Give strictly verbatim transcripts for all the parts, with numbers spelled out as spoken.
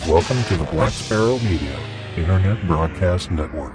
Welcome to the Black Sparrow Media Internet Broadcast Network.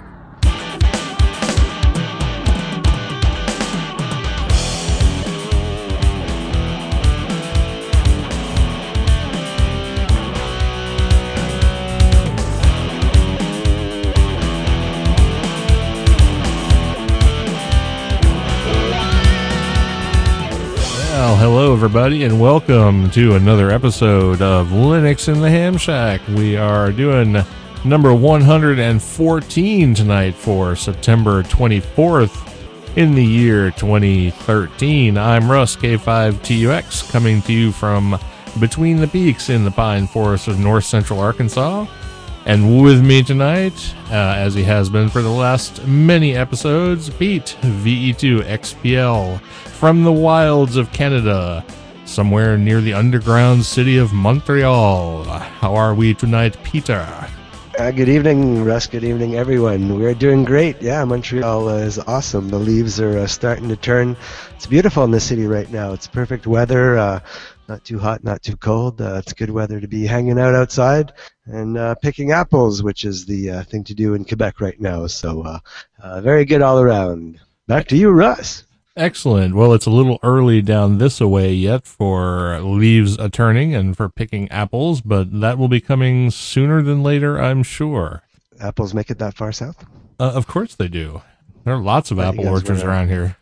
Well, hello everybody, and welcome to another episode of Linux in the Ham Shack. We are doing number one hundred fourteen tonight for September twenty-fourth in the year twenty thirteen. I'm Russ, K five T U X, coming to you from between the peaks in the pine forest of north central Arkansas. And with me tonight, uh, as he has been for the last many episodes, Pete, V E two X P L, from the wilds of Canada, somewhere near the underground city of Montreal. How are we tonight, Peter? Uh, good evening, Russ. Good evening, everyone. We're doing great. Yeah, Montreal uh, is awesome. The leaves are uh, starting to turn. It's beautiful in the city right now. It's perfect weather. Uh, not too hot, not too cold. Uh, it's good weather to be hanging out outside and uh, picking apples, which is the uh, thing to do in Quebec right now. So uh, uh, very good all around. Back to you, Russ. Excellent. Well, it's a little early down this away yet for leaves a turning and for picking apples, but that will be coming sooner than later, I'm sure. Apples make it that far south? Uh, of course they do. There are lots of Yeah, apple you guys orchards wanna- around here.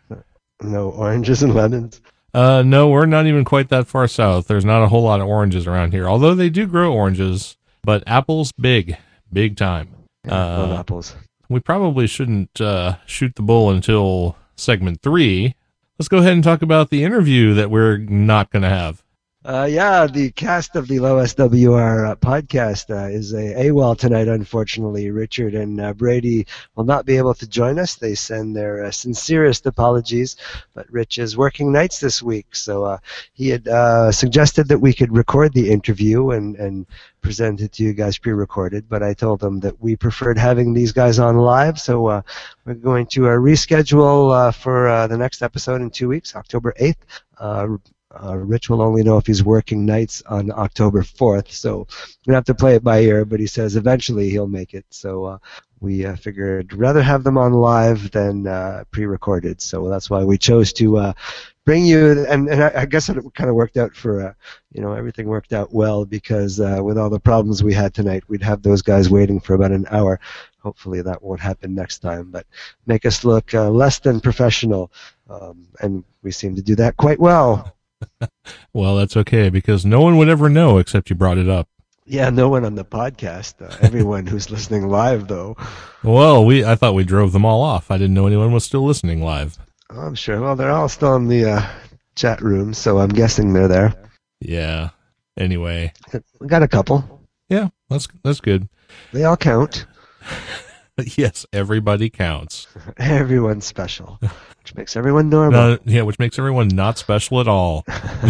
No oranges and lemons. Uh, no, we're not even quite that far south. There's not a whole lot of oranges around here, although they do grow oranges, but apples, big, big time. Yeah, love Uh, apples. we probably shouldn't uh, shoot the bull until segment three. Let's go ahead and talk about the interview that we're not going to have. Uh, yeah, the cast of the Low S W R uh, podcast uh, is a AWOL tonight, unfortunately. Richard and uh, Brady will not be able to join us. They send their uh, sincerest apologies, but Rich is working nights this week, so uh, he had uh, suggested that we could record the interview and, and present it to you guys pre-recorded, but I told him that we preferred having these guys on live, so uh, we're going to uh, reschedule uh, for uh, the next episode in two weeks, October eighth. Uh, Uh, Rich will only know if he's working nights on October fourth, so we have to play it by ear, but he says eventually he'll make it. So uh, we uh, figured rather have them on live than uh, pre-recorded, so that's why we chose to uh, bring you, and, and I, I guess it kind of worked out for, uh, you know, everything worked out well because uh, with all the problems we had tonight, we'd have those guys waiting for about an hour. Hopefully that won't happen next time, but make us look uh, less than professional, um, and we seem to do that quite well. Well, that's okay, because no one would ever know except you brought it up. Yeah, no one on the podcast. Uh, everyone who's listening live, though. Well, we I thought we drove them all off. I didn't know anyone was still listening live. Oh, I'm sure. Well, they're all still in the uh, chat room, so I'm guessing they're there. Yeah. Anyway. We got a couple. Yeah, that's that's good. They all count. Yes, everybody counts. Everyone's special, which makes everyone normal. Uh, yeah, which makes everyone not special at all.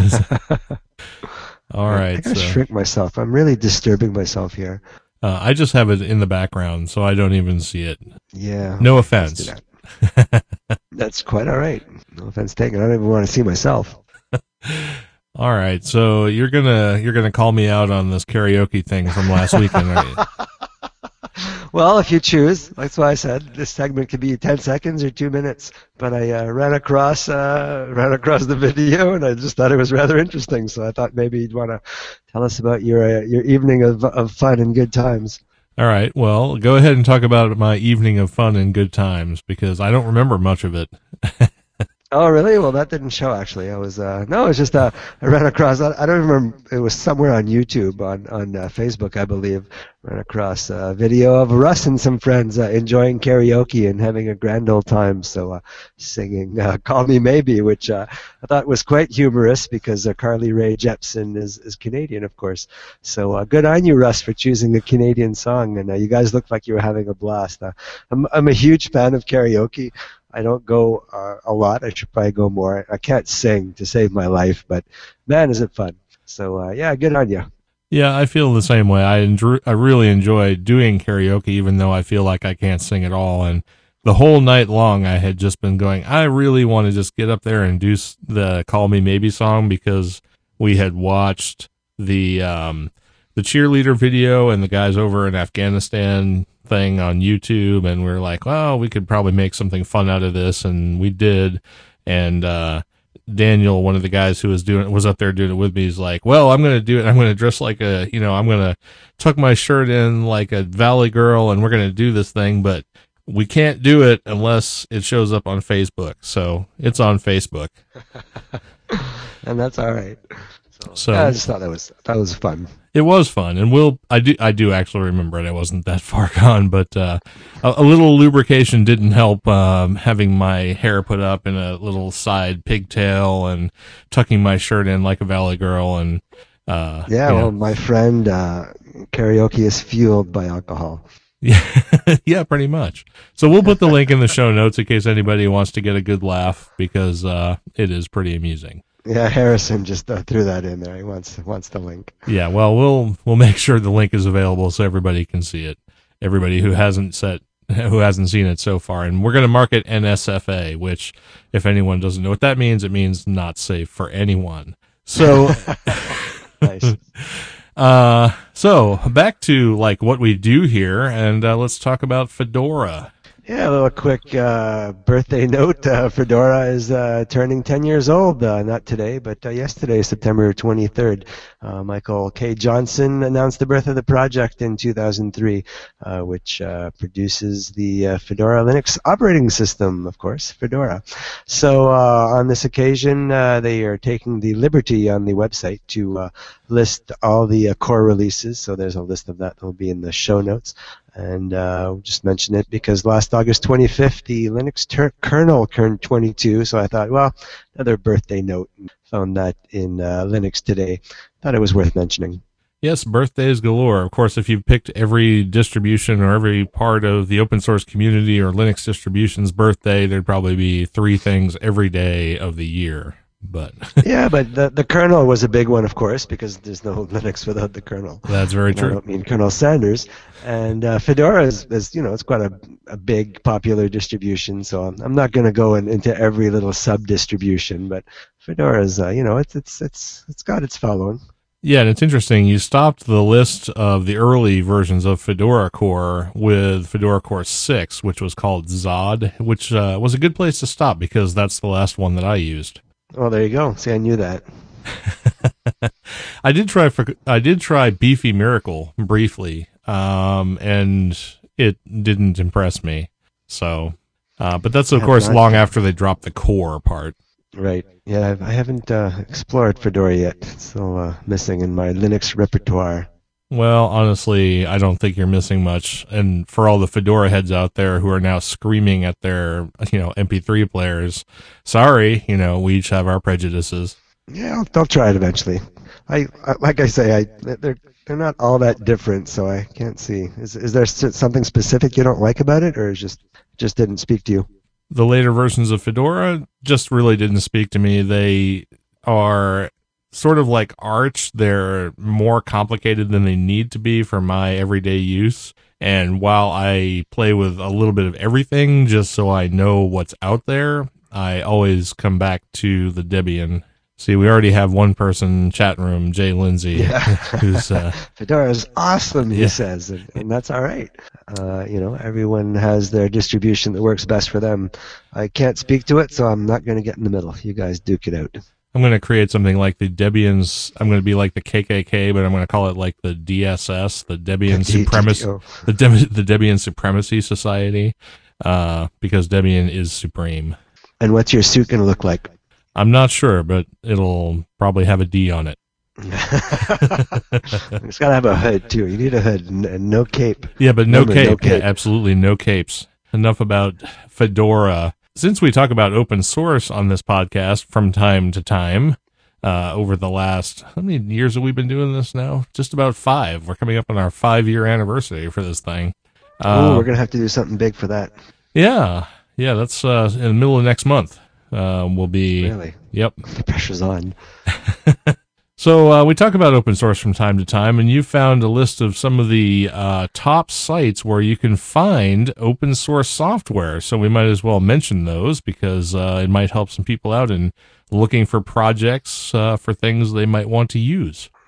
All right. I gotta So, shrink myself. I'm really disturbing myself here. uh, I just have it in the background, so I don't even see it. Yeah. No let's offense. do that. That's quite all right. No offense taken. I don't even want to see myself. All right. So you're gonna you're gonna call me out on this karaoke thing from last weekend, are you? Well, if you choose, that's why I said this segment could be ten seconds or two minutes. But I uh, ran across uh, ran across the video, and I just thought it was rather interesting. So I thought maybe you'd want to tell us about your uh, your evening of of fun and good times. All right. Well, go ahead and talk about my evening of fun and good times, because I don't remember much of it. Oh, really? Well, that didn't show, actually. I was, uh, no, it was just, uh, I ran across, I, I don't remember, it was somewhere on YouTube, on, on uh, Facebook, I believe, ran across a video of Russ and some friends uh, enjoying karaoke and having a grand old time, so uh, singing uh, Call Me Maybe, which uh, I thought was quite humorous because uh, Carly Rae Jepsen is, is Canadian, of course. So uh, good on you, Russ, for choosing a Canadian song, and uh, you guys looked like you were having a blast. Uh, I'm, I'm a huge fan of karaoke. I don't go uh, a lot. I should probably go more. I can't sing to save my life, but man, is it fun. So, uh, yeah, good on you. Yeah, I feel the same way. I enjoy, I really enjoy doing karaoke, even though I feel like I can't sing at all. And the whole night long, I had just been going, I really want to just get up there and do the Call Me Maybe song, because we had watched the um, the cheerleader video and the guys over in Afghanistan thing on YouTube, and we we're like, well, we could probably make something fun out of this, and we did. And uh, Daniel, one of the guys who was doing was up there doing it with me, is like, well, I'm going to do it. I'm going to dress like a, you know, I'm going to tuck my shirt in like a Valley girl, and we're going to do this thing, but we can't do it unless it shows up on Facebook. So it's on Facebook. And that's all right. So, So yeah, I just thought that was that was fun. it was fun, and we'll. I do. I do actually remember it. I wasn't that far gone, but uh, a, a little lubrication didn't help. Um, having my hair put up in a little side pigtail and tucking my shirt in like a Valley girl, and uh, Yeah, you well, know. my friend, uh, karaoke is fueled by alcohol. Yeah, yeah, pretty much. So we'll put the link in the show notes in case anybody wants to get a good laugh, because uh, it is pretty amusing. Yeah, Harrison just uh, threw that in there. He wants wants the link. Yeah, well, we'll we'll make sure the link is available so everybody can see it. Everybody who hasn't set who hasn't seen it so far, and we're going to mark it N S F A, which, if anyone doesn't know what that means, it means not safe for anyone. So, Nice. uh, so back to like what we do here, and uh, let's talk about Fedora. Yeah, a little quick uh, birthday note. Uh, Fedora is uh, turning ten years old, uh, not today, but uh, yesterday, September twenty-third. Uh, Michael K. Johnson announced the birth of the project in two thousand three, uh, which uh, produces the uh, Fedora Linux operating system, of course, Fedora. So uh, on this occasion, uh, they are taking the liberty on the website to uh, list all the uh, core releases. So there's a list of that that will be in the show notes. And uh, we'll just mention it because last August twenty-fifth, the Linux ter- kernel turned twenty-two. So I thought, well, another birthday note. Found that in uh, Linux Today. Thought it was worth mentioning. Yes, birthdays galore. Of course, if you picked every distribution or every part of the open source community or Linux distribution's birthday, there'd probably be three things every day of the year. But Yeah, but the the kernel was a big one, of course, because there's no Linux without the kernel. that's very And I true. don't mean Colonel Sanders. And uh, Fedora is, is, you know, it's quite a, a big, popular distribution. So I'm, I'm not going to go in, into every little sub-distribution, but Fedora is, uh, you know, it's it's it's it's got its following. Yeah, and it's interesting. You stopped the list of the early versions of Fedora Core with Fedora Core six, which was called Zod, which uh, was a good place to stop because that's the last one that I used. Oh, there you go. See, I knew that. I did try for I did try Beefy Miracle briefly, um, and it didn't impress me. So, uh, but that's of Yeah, course not- long after they dropped the core part. Right. Yeah, I've, I haven't uh, explored Fedora yet. It's still uh, missing in my Linux repertoire. Well, honestly, I don't think you're missing much. And for all the Fedora heads out there who are now screaming at their, you know, M P three players, sorry, you know, we each have our prejudices. Yeah, I'll, I'll try it eventually. I, I like I say, I they're they're not all that different, so I can't see. Is is there s- something specific you don't like about it, or is just just didn't speak to you? The later versions of Fedora just really didn't speak to me. They are sort of like Arch. They're more complicated than they need to be for my everyday use. And while I play with a little bit of everything just so I know what's out there, I always come back to the Debian. See, we already have one person chat room, Jay Lindsay, Yeah. who's uh, Fedora is awesome, he Yeah. says, and, and that's all right. Uh, you know, everyone has their distribution that works best for them. I can't speak to it, so I'm not going to get in the middle. You guys duke it out. I'm going to create something like the Debian's. I'm going to be like the K K K, but I'm going to call it like the D S S, the Debian D- Supremacy, oh. the, De- the Debian Supremacy Society, uh, because Debian is supreme. And what's your suit going to look like? I'm not sure, but it'll probably have a D on it. It's got to have a hood, too. You need a hood and, and no cape. Yeah, but no Remember, cape. no cape. Yeah, absolutely no capes. Enough about Fedora. Since we talk about open source on this podcast from time to time, uh, over the last, how many years have we been doing this now? Just about five. We're coming up on our five-year anniversary for this thing. Oh, Uh, we're going to have to do something big for that. yeah, yeah, that's uh, in the middle of next month. Uh, we'll be, Really? yep. The pressure's on. So uh, we talk about open source from time to time, and you found a list of some of the uh, top sites where you can find open source software. So we might as well mention those because uh, it might help some people out in looking for projects uh, for things they might want to use.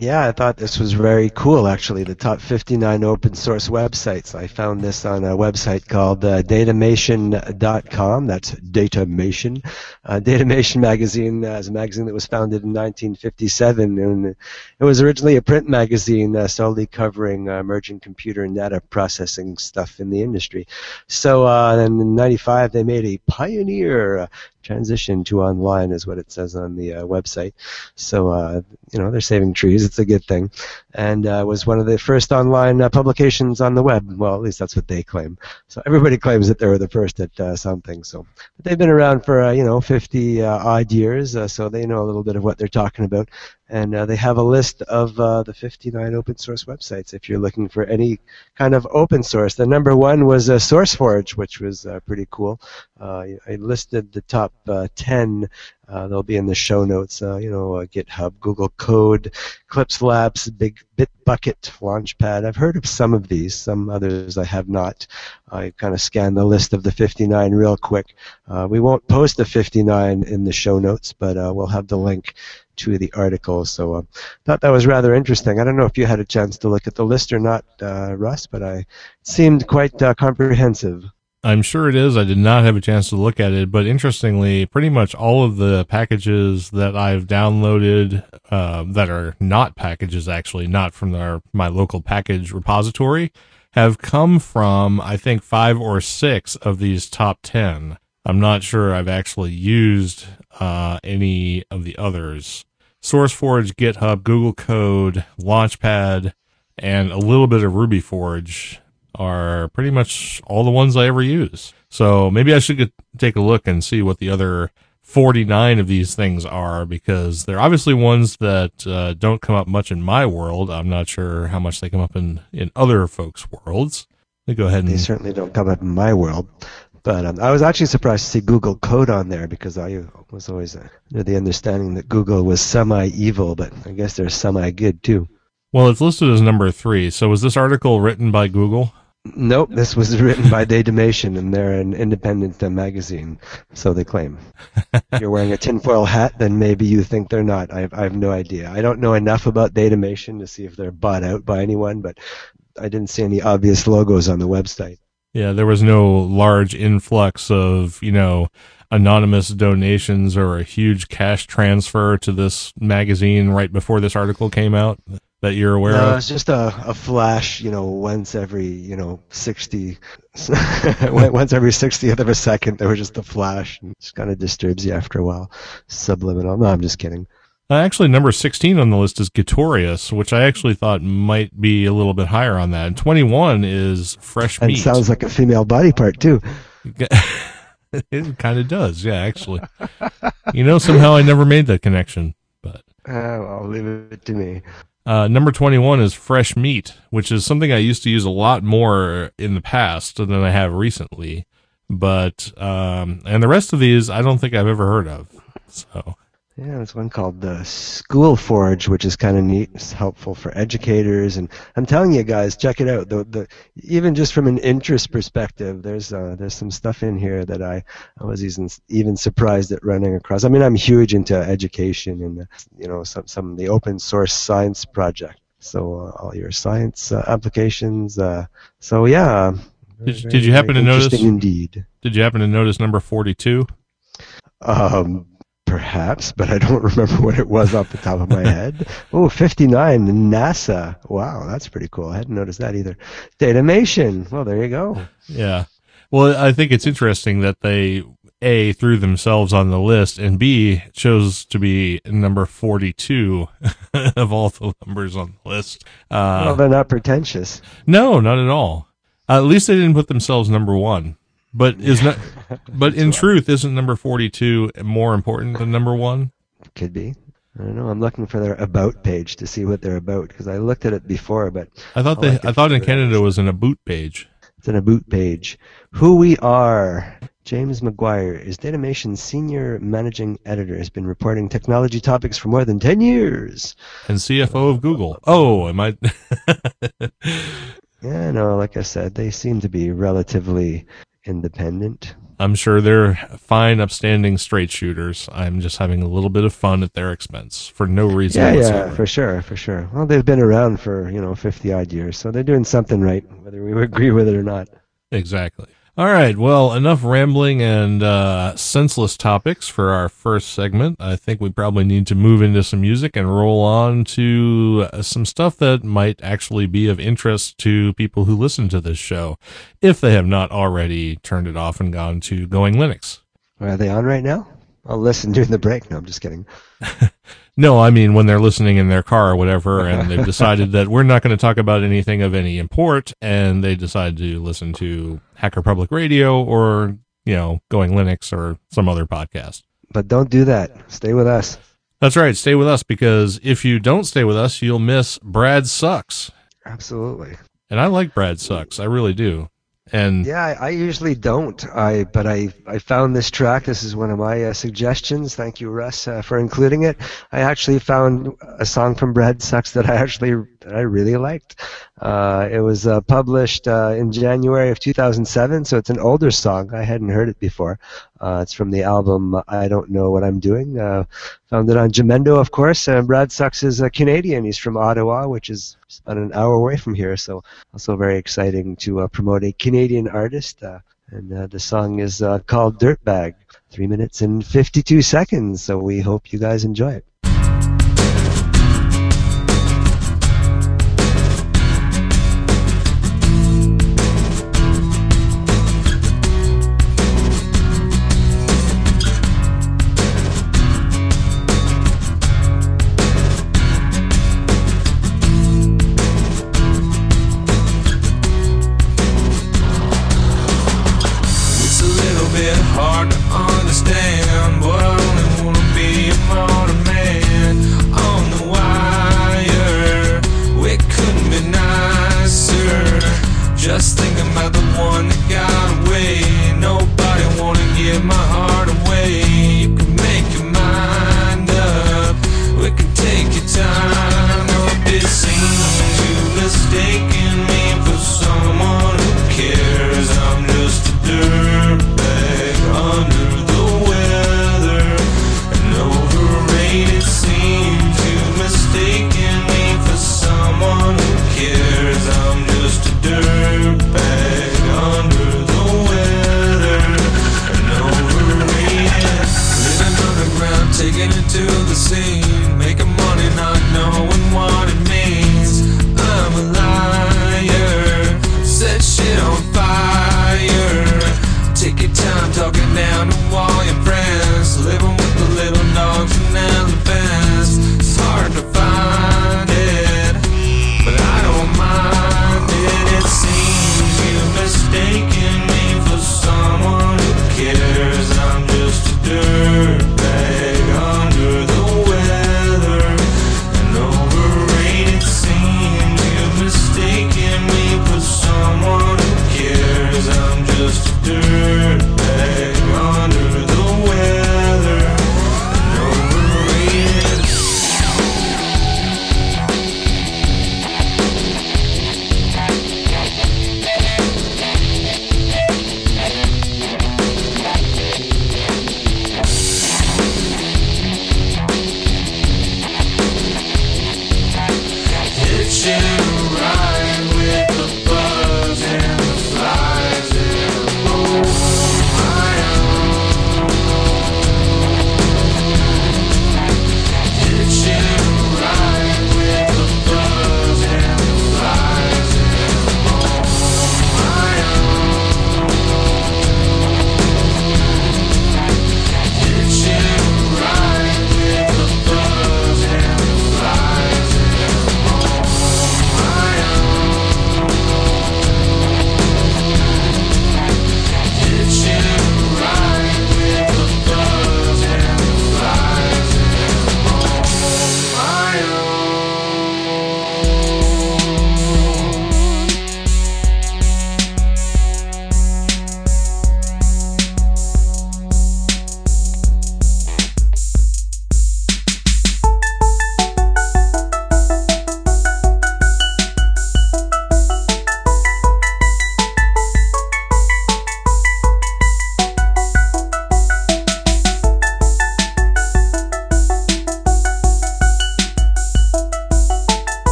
Yeah, I thought this was very cool, actually. The top fifty-nine open source websites. I found this on a website called uh, datamation dot com. That's Datamation. Uh, Datamation magazine uh, is a magazine that was founded in nineteen fifty-seven, and it was originally a print magazine uh, solely covering uh, emerging computer and data processing stuff in the industry. So uh, then in ninety-five, they made a pioneer uh, transition to online, is what it says on the uh, website. So, uh, you know, they're saving trees. It's a good thing. And uh, was one of the first online uh, publications on the web. Well, at least that's what they claim. So everybody claims that they were the first at uh, something. So but they've been around for, uh, you know, fifty uh, odd years, uh, so they know a little bit of what they're talking about. And uh, they have a list of uh, the fifty-nine open source websites if you're looking for any kind of open source. The number one was uh, SourceForge, which was uh, pretty cool. Uh, I listed the top uh, ten. Uh, they'll be in the show notes. Uh, you know, uh, GitHub, Google Code, Eclipse Labs, Big Bitbucket, Launchpad. I've heard of some of these. Some others I have not. I kind of scanned the list of the fifty-nine real quick. Uh, we won't post the fifty-nine in the show notes, but uh, we'll have the link to the article. So I uh, thought that was rather interesting. I don't know if you had a chance to look at the list or not, uh, Russ, but I, it seemed quite uh, comprehensive. I'm sure it is. I did not have a chance to look at it, but interestingly, pretty much all of the packages that I've downloaded uh, that are not packages, actually, not from our, my local package repository, have come from, I think, five or six of these top ten. I'm not sure I've actually used uh, any of the others. SourceForge, GitHub, Google Code, Launchpad, and a little bit of RubyForge are pretty much all the ones I ever use. So maybe I should get, take a look and see what the other forty-nine of these things are, because they're obviously ones that uh, don't come up much in my world. I'm not sure how much they come up in, in other folks' worlds. Let me go ahead and... They certainly don't come up in my world. But um, I was actually surprised to see Google Code on there, because I was always under the understanding that Google was semi-evil, but I guess they're semi-good too. Well, it's listed as number three. So was this article written by Google? Nope, this was written by Datamation, and they're an independent uh, magazine, so they claim. If you're wearing a tinfoil hat, then maybe you think they're not. I have, I have no idea. I don't know enough about Datamation to see if they're bought out by anyone, but I didn't see any obvious logos on the website. Yeah, there was no large influx of, you know, anonymous donations or a huge cash transfer to this magazine right before this article came out that you're aware no, of? It's just a, a flash, you know, once every, you know, sixty, once every sixtieth of a second, there was just a flash. And it just kind of disturbs you after a while. Subliminal. No, I'm just kidding. Uh, actually, number sixteen on the list is Gitorious, which I actually thought might be a little bit higher on that. And twenty-one is Fresh And Meat. it sounds like a female body part, too. It kind of does, yeah, actually. You know, somehow I never made that connection. But Uh, I'll leave it to me. uh, number twenty-one is Fresh Meat, which is something I used to use a lot more in the past than I have recently. But, um, and the rest of these I don't think I've ever heard of. So... Yeah, there's one called the SchoolForge, which is kind of neat. It's helpful for educators, and I'm telling you guys, check it out. The, the even just from an interest perspective, there's uh, there's some stuff in here that I, I was even even surprised at running across. I mean, I'm huge into education and you know some some of the open source science project. So uh, all your science uh, applications. Uh, so yeah. Very, did, did you happen to notice? Indeed. Did you happen to notice number forty-two? Um. Perhaps, but I don't remember what it was off the top of my head. Oh, fifty-nine, NASA. Wow, that's pretty cool. I hadn't noticed that either. Datamation. Well, there you go. Yeah. Well, I think it's interesting that they, A, threw themselves on the list, and B, chose to be number forty-two of all the numbers on the list. Uh, well, they're not pretentious. No, not at all. Uh, at least they didn't put themselves number one. But is not, but in truth, isn't number forty-two more important than number one? Could be. I don't know. I'm looking for their about page to see what they're about, because I looked at it before, but I thought they, I thought in Canada it was an about page. It's an about page. Who we are. James McGuire is Datation's senior managing editor. Has been reporting technology topics for more than ten years. And C F O of Google. Oh, am I? Yeah, no. Like I said, they seem to be relatively independent. I'm sure they're fine, upstanding straight shooters. I'm just having a little bit of fun at their expense for no reason Yeah, whatsoever. yeah, for sure, for sure. Well, they've been around for, you know, fifty odd years, so they're doing something right, whether we agree with it or not. Exactly. All right. Well, enough rambling and uh, senseless topics for our first segment. I think we probably need to move into some music and roll on to uh, some stuff that might actually be of interest to people who listen to this show, if they have not already turned it off and gone to Going Linux. Are they on right now? I'll listen during the break. No, I'm just kidding. No, I mean when they're listening in their car or whatever, and they've decided that we're not going to talk about anything of any import, and they decide to listen to Hacker Public Radio or, you know, Going Linux or some other podcast. But don't do that. Stay with us. That's right. Stay with us, because if you don't stay with us, you'll miss Brad Sucks. Absolutely. And I like Brad Sucks. I really do. And yeah, I, I usually don't. I but I, I found this track. This is one of my uh, suggestions. Thank you, Russ, uh, for including it. I actually found a song from Brad Sucks that I actually that I really liked. Uh, it was uh, published uh, in January of two thousand seven, so it's an older song. I hadn't heard it before. Uh, it's from the album I Don't Know What I'm Doing. Uh, found it on Jamendo, of course. And Brad Sucks is a Canadian. He's from Ottawa, which is about an hour away from here. So also very exciting to uh, promote a Canadian artist. Uh, and uh, the song is uh, called Dirtbag. Three minutes and fifty-two seconds. So we hope you guys enjoy it. Making money not knowing what it means. I'm alive.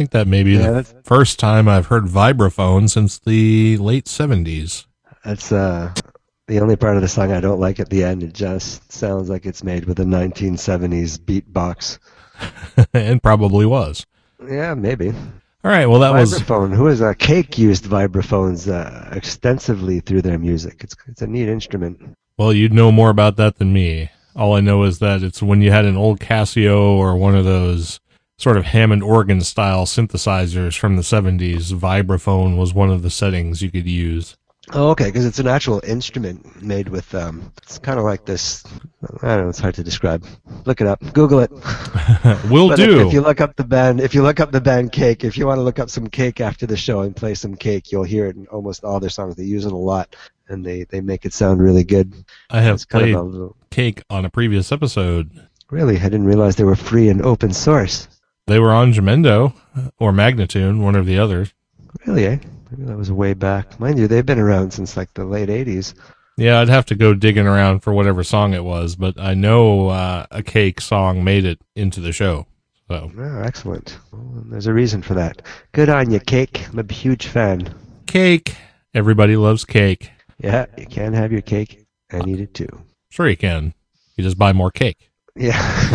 think that may be Yeah, the that's- first time I've heard vibraphone since the late seventies. That's uh, the only part of the song I don't like at the end. It just sounds like it's made with a nineteen seventies beatbox. And probably was. Yeah, maybe. All right, well, that was... Vibraphone. Who is a Cake used vibraphones uh, extensively through their music. It's it's a neat instrument. Well, you'd know more about that than me. All I know is that it's when you had an old Casio or one of those sort of Hammond organ-style synthesizers from the seventies, vibraphone was one of the settings you could use. Oh, okay, because it's an actual instrument made with, um, it's kind of like this, I don't know, it's hard to describe. Look it up. Google it. Will But do. If, if you look up the band, if you look up the band Cake, if you want to look up some Cake after the show and play some Cake, you'll hear it in almost all their songs. They use it a lot, and they, they make it sound really good. I have It's kind played of a little, Cake on a previous episode. really, I didn't realize they were free and open source. They were on Jamendo or Magnatune, one or the other. Really, eh? Maybe that was way back. Mind you, they've been around since like the late eighties. Yeah, I'd have to go digging around for whatever song it was, but I know uh, a Cake song made it into the show. So Oh, excellent. Well, there's a reason for that. Good on you, Cake. I'm a huge fan. Cake. Everybody loves cake. Yeah, you can have your cake and eat it too. Sure you can. You just buy more cake. Yeah.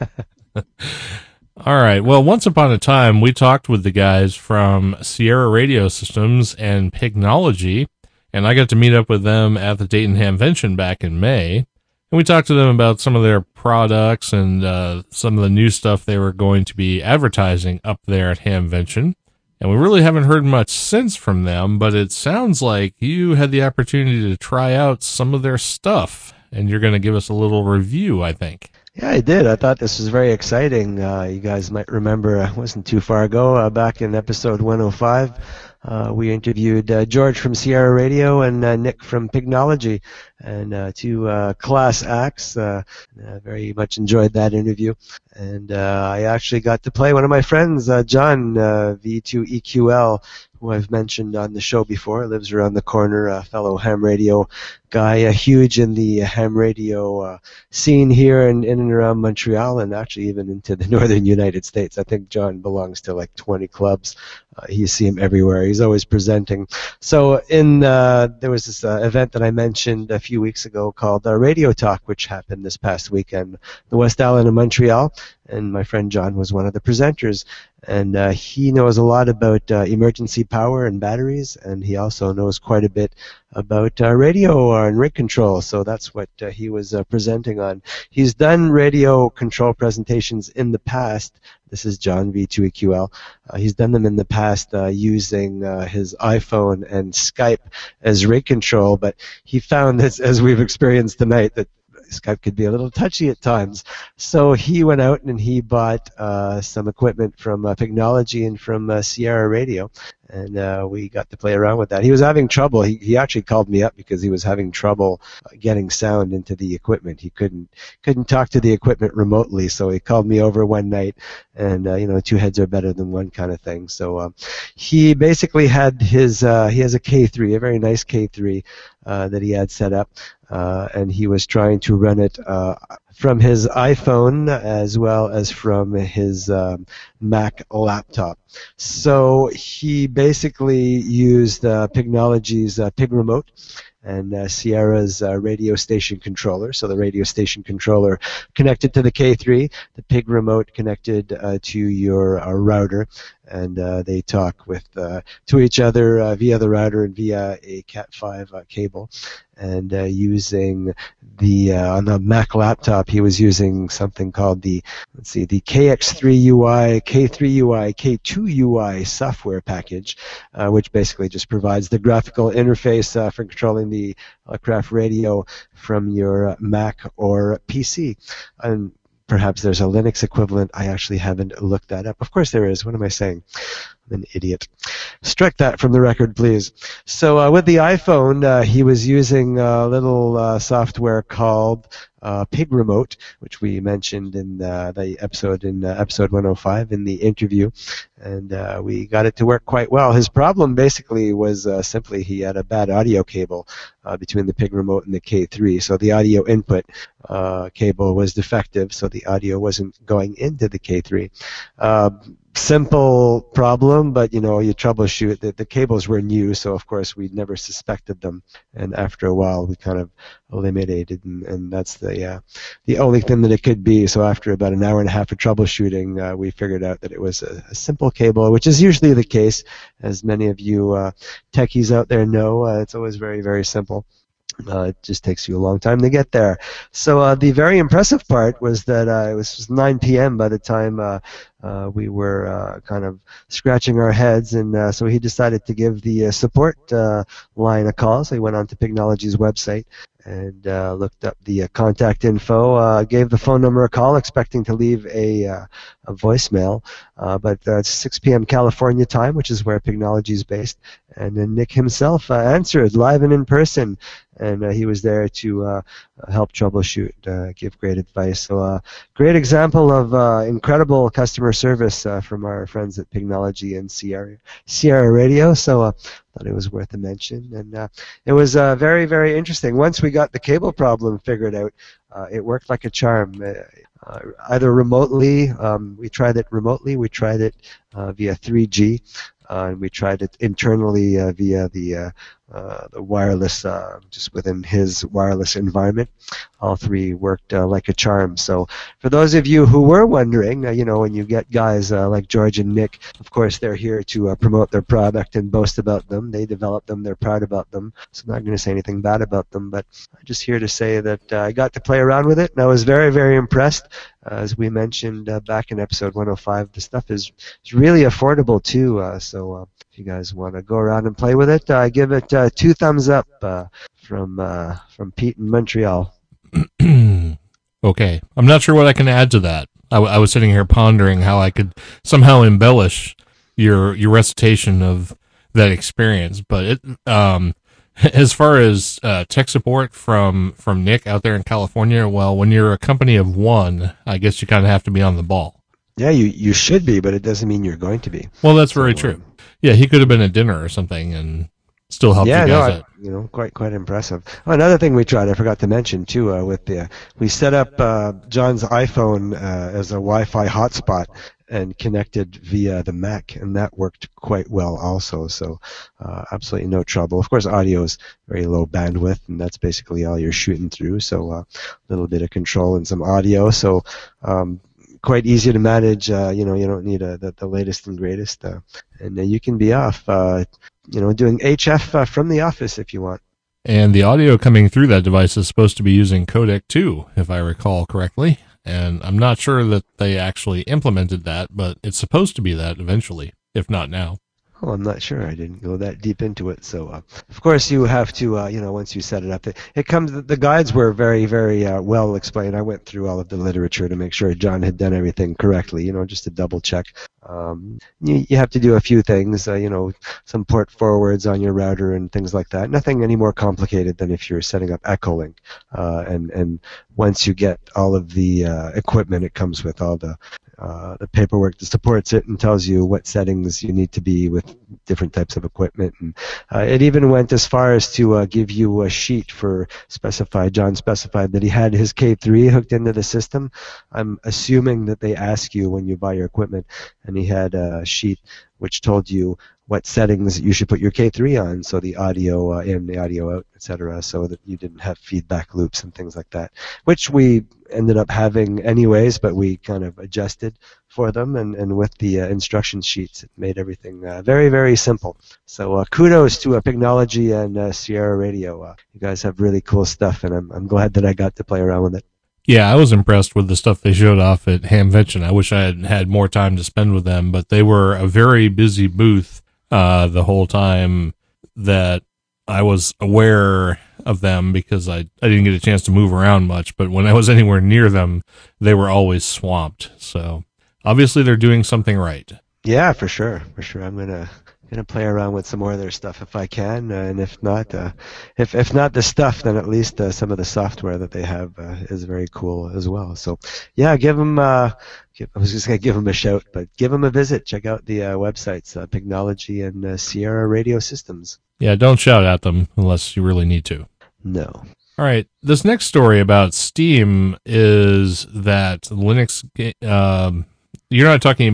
All right. Well, once upon a time, we talked with the guys from Sierra Radio Systems and Pignology, and I got to meet up with them at the Dayton Hamvention back in May. And we talked to them about some of their products and uh, some of the new stuff they were going to be advertising up there at Hamvention. And we really haven't heard much since from them, but it sounds like you had the opportunity to try out some of their stuff, and you're going to give us a little review, I think. Yeah, I did. I thought this was very exciting. Uh, you guys might remember, uh, it wasn't too far ago, uh, back in episode one oh five, uh, we interviewed uh, George from Sierra Radio and uh, Nick from Pignology, and uh, two uh, class acts. Uh, I very much enjoyed that interview. And uh, I actually got to play one of my friends, uh, John, uh, V two E Q L, who I've mentioned on the show before, lives around the corner, a fellow ham radio guy, uh, huge in the ham radio uh, scene here in, in and around Montreal, and actually even into the northern United States. I think John belongs to like twenty clubs. Uh, you see him everywhere. He's always presenting. So in uh, there was this uh, event that I mentioned a few weeks ago called uh, Radio Talk, which happened this past weekend, the West Island of Montreal, and my friend John was one of the presenters. And uh, he knows a lot about uh, emergency power and batteries, and he also knows quite a bit about uh, radio uh, and rig control. So that's what uh, he was uh, presenting on. He's done radio control presentations in the past. This is John V two E Q L. Uh, he's done them in the past uh, using uh, his iPhone and Skype as rig control, but he found that, as we've experienced tonight, that Skype could be a little touchy at times. So he went out and he bought uh, some equipment from uh, Pignology and from uh, Sierra Radio, and uh, we got to play around with that. He was having trouble. He, he actually called me up because he was having trouble uh, getting sound into the equipment. He couldn't couldn't talk to the equipment remotely, so he called me over one night, and uh, you know, two heads are better than one kind of thing. So um, he basically had his uh, he has a K three, a very nice K three uh, that he had set up. Uh, and he was trying to run it uh, from his iPhone as well as from his um, Mac laptop. So he basically used uh, Pignology's uh, Pig Remote and uh, Sierra's uh, radio station controller. So the radio station controller connected to the K three, the Pig Remote connected uh, to your uh, router, and uh, they talk with uh, to each other uh, via the router and via a Cat five uh, cable. And uh, using the uh, on the Mac laptop, he was using something called the let's see the K X three U I, K three U I, K two U I software package, uh, which basically just provides the graphical interface uh, for controlling the Craft radio from your Mac or P C. And perhaps there's a Linux equivalent. I actually haven't looked that up. Of course there is. What am I saying? I'm an idiot. Strike that from the record, please. So uh, with the iPhone, uh, he was using a little uh, software called uh, Pig Remote, which we mentioned in uh, the episode in uh, episode one oh five in the interview, and uh, we got it to work quite well. His problem basically was uh, simply he had a bad audio cable uh, between the Pig Remote and the K three, so the audio input uh, cable was defective, so the audio wasn't going into the K three. Uh, simple problem, but you know, you troubleshoot. The, the cables were new, so of course we never suspected them. And after a while, we kind of eliminated, and, and that's the uh, the only thing that it could be. So after about an hour and a half of troubleshooting, uh, we figured out that it was a, a simple cable, which is usually the case, as many of you uh, techies out there know. Uh, it's always very, very simple. Uh, it just takes you a long time to get there. So uh, the very impressive part was that uh, it was nine p.m. by the time uh, uh, we were uh, kind of scratching our heads, and uh, so he decided to give the uh, support uh, line a call. So he went on to Pignology's website and uh, looked up the uh, contact info, uh, gave the phone number a call, expecting to leave a, uh, a voicemail. Uh, but uh, it's six p.m. California time, which is where Pignology is based. And then Nick himself uh, answered live and in person, and uh, he was there to uh, help troubleshoot, uh, give great advice. So uh, great example of uh, incredible customer service uh, from our friends at Pignology and Sierra, Sierra Radio. So uh, thought it was worth a mention. And uh, it was uh, very, very interesting. Once we got the cable problem figured out, uh, it worked like a charm. Uh, uh, either remotely, um, we tried it remotely, we tried it uh, via three G, uh, and we tried it internally uh, via the uh, uh, the wireless, uh, just within his wireless environment. All three worked uh, like a charm. So for those of you who were wondering, uh, you know, when you get guys uh, like George and Nick, of course they're here to uh, promote their product and boast about them. They developed them, they're proud about them. So I'm not going to say anything bad about them, but I'm just here to say that uh, I got to play around with it, and I was very, very impressed. Uh, as we mentioned uh, back in episode one oh five, the stuff is, is really affordable too. Uh, so uh, if you guys want to go around and play with it, uh, give it uh, two thumbs up uh, from uh, from Pete in Montreal. Okay, I'm not sure what I can add to that. I, w- I was sitting here pondering how I could somehow embellish your your recitation of that experience, but it, um, as far as uh, tech support from from Nick out there in California, well, when you're a company of one, I guess you kind of have to be on the ball. Yeah, you you should be, but it doesn't mean you're going to be. Well, that's very So, true. um, Yeah, he could have been at dinner or something and still helped Yeah, you no, guys I, out. you know, quite quite impressive. Oh, another thing we tried, I forgot to mention too, uh, with the we set up uh, John's iPhone uh, as a Wi-Fi hotspot and connected via the Mac, and that worked quite well also. So uh, absolutely no trouble. Of course, audio is very low bandwidth, and that's basically all you're shooting through. So uh, a little bit of control and some audio. So um, quite easy to manage. Uh, you know, you don't need a, the, the latest and greatest, uh, and uh, you can be off. Uh, you know, doing H F uh, from the office if you want. And the audio coming through that device is supposed to be using codec two, if I recall correctly. And I'm not sure that they actually implemented that, but it's supposed to be that eventually, if not now. Oh, I'm not sure. I didn't go that deep into it. So, uh, of course, you have to, uh, you know, once you set it up, it, it comes. The guides were very, very uh, well explained. I went through all of the literature to make sure John had done everything correctly. You know, just to double check. Um, you, you have to do a few things. Uh, you know, some port forwards on your router and things like that. Nothing any more complicated than if you're setting up Echolink. Uh, and and once you get all of the uh, equipment, it comes with all the Uh, the paperwork that supports it and tells you what settings you need to be with different types of equipment. And uh, it even went as far as to uh, give you a sheet for specified. John specified that he had his K three hooked into the system. I'm assuming that they ask you when you buy your equipment, and he had a sheet which told you what settings you should put your K three on, so the audio uh, in, the audio out, et cetera, so that you didn't have feedback loops and things like that, which we ended up having anyways, but we kind of adjusted for them, and, and with the uh, instruction sheets, it made everything uh, very, very simple. So uh, kudos to uh, Pignology and uh, Sierra Radio. Uh, you guys have really cool stuff, and I'm, I'm glad that I got to play around with it. Yeah, I was impressed with the stuff they showed off at Hamvention. I wish I had had more time to spend with them, but they were a very busy booth uh, the whole time that I was aware of them, because I, I didn't get a chance to move around much, but when I was anywhere near them, they were always swamped. So obviously they're doing something right. Yeah, for sure, for sure. I'm gonna gonna play around with some more of their stuff if I can, uh, and if not, uh, if if not the stuff, then at least uh, some of the software that they have uh, is very cool as well. So, yeah, give them. Uh, give, I was just gonna give them a shout, but give them a visit. Check out the uh, websites, uh, Pignology and uh, Sierra Radio Systems. Yeah, don't shout at them unless you really need to. No. All right. This next story about Steam is that Linux, um, you're not talking about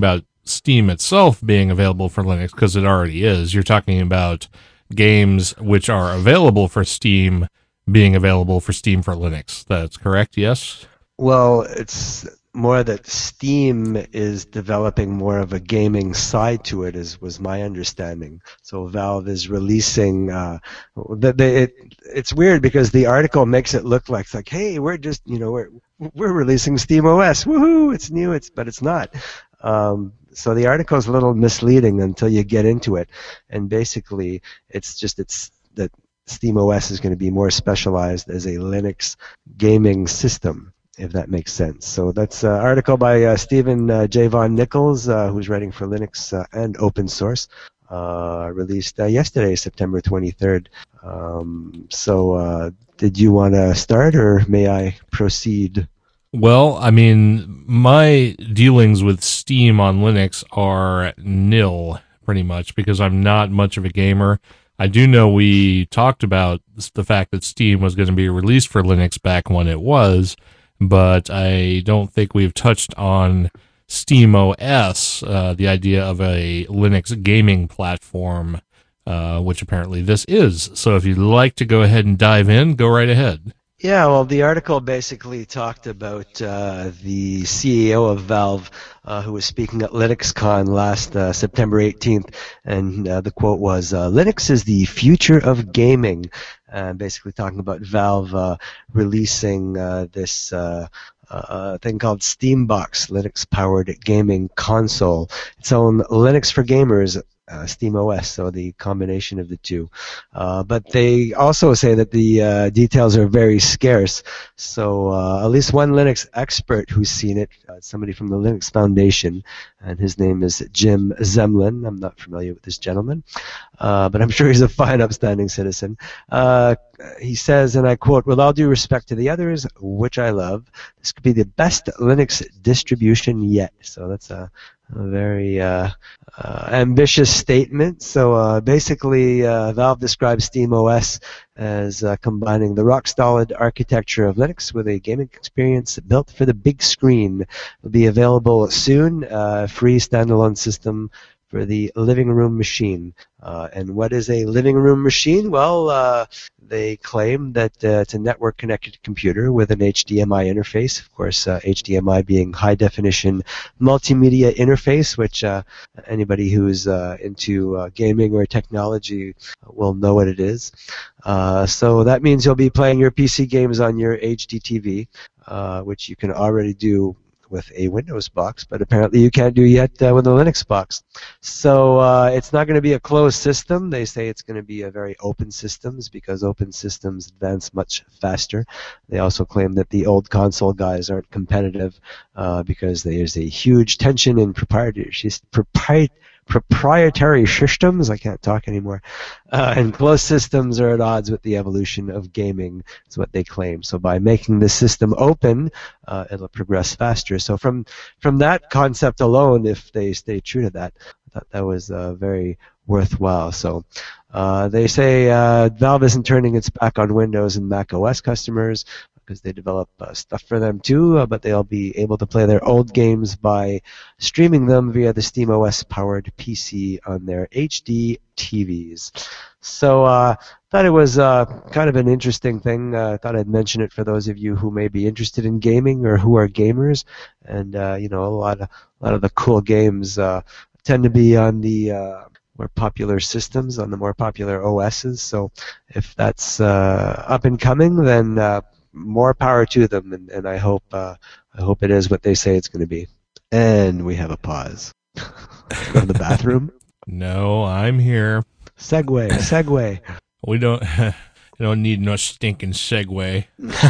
Steam itself being available for Linux, because it already is. You're talking about games which are available for Steam being available for Steam for Linux. That's correct, yes? Well, it's more that Steam is developing more of a gaming side to it, is was my understanding. So Valve is releasing. Uh, the, the, it, it's weird because the article makes it look like it's like, hey, we're just you know we're we're releasing Steam O S, woohoo! It's new, it's but it's not. Um, so the article is a little misleading until you get into it, and basically it's just it's that Steam O S is going to be more specialized as a Linux gaming system, if that makes sense. So that's an article by uh, Stephen uh, J. Von Nichols, uh, who's writing for Linux uh, and open source, uh, released uh, yesterday, September twenty-third. Um, so uh, did you want to start, or may I proceed? Well, I mean, my dealings with Steam on Linux are nil, pretty much, because I'm not much of a gamer. I do know we talked about the fact that Steam was going to be released for Linux back when it was, but I don't think we've touched on SteamOS, uh, the idea of a Linux gaming platform, uh, which apparently this is. So if you'd like to go ahead and dive in, go right ahead. Yeah, well, the article basically talked about uh, the C E O of Valve, uh, who was speaking at LinuxCon last uh, September eighteenth, and uh, the quote was, uh, "Linux is the future of gaming," uh, basically talking about Valve uh, releasing uh, this uh, uh, thing called Steambox, Linux-powered gaming console. Its own Linux for gamers, Uh, SteamOS, so the combination of the two. Uh, but they also say that the uh, details are very scarce, so uh, at least one Linux expert who's seen it, uh, somebody from the Linux Foundation, and his name is Jim Zemlin. I'm not familiar with this gentleman, uh, but I'm sure he's a fine, upstanding citizen. Uh, he says, and I quote, "With all due respect to the others, which I love, this could be the best Linux distribution yet." So that's a A very uh, uh, ambitious statement. So uh, basically, uh, Valve describes SteamOS as uh, combining the rock-solid architecture of Linux with a gaming experience built for the big screen. It'll be available soon, uh, free standalone system for the living room machine. Uh, and what is a living room machine? Well, uh, they claim that uh, it's a network-connected computer with an H D M I interface. Of course, uh, H D M I being high-definition multimedia interface, which uh, anybody who's uh, into uh, gaming or technology will know what it is. Uh, so that means you'll be playing your P C games on your H D T V, uh, which you can already do with a Windows box, but apparently you can't do yet uh, with a Linux box. So uh, it's not going to be a closed system. They say it's going to be a very open systems, because open systems advance much faster. They also claim that the old console guys aren't competitive uh, because there's a huge tension in proprietary proprietary proprietary systems, I can't talk anymore, uh, and closed systems are at odds with the evolution of gaming, is what they claim. So by making the system open, uh, it'll progress faster. So from from that concept alone, if they stay true to that, I thought that was uh, very worthwhile. So uh, they say uh, Valve isn't turning its back on Windows and Mac O S customers, because they develop uh, stuff for them too, uh, but they'll be able to play their old games by streaming them via the SteamOS-powered P C on their H D T Vs. So uh, thought it was uh, kind of an interesting thing. I uh, thought I'd mention it for those of you who may be interested in gaming or who are gamers. And uh, you know, a lot of a lot of the cool games uh, tend to be on the uh, more popular systems, on the more popular O Ss. So if that's uh, up and coming, then uh, more power to them, and, and I hope uh, I hope it is what they say it's going to be. And we have a pause. Go to the bathroom. No, I'm here. Segway, segway. We don't we don't need no stinking segue.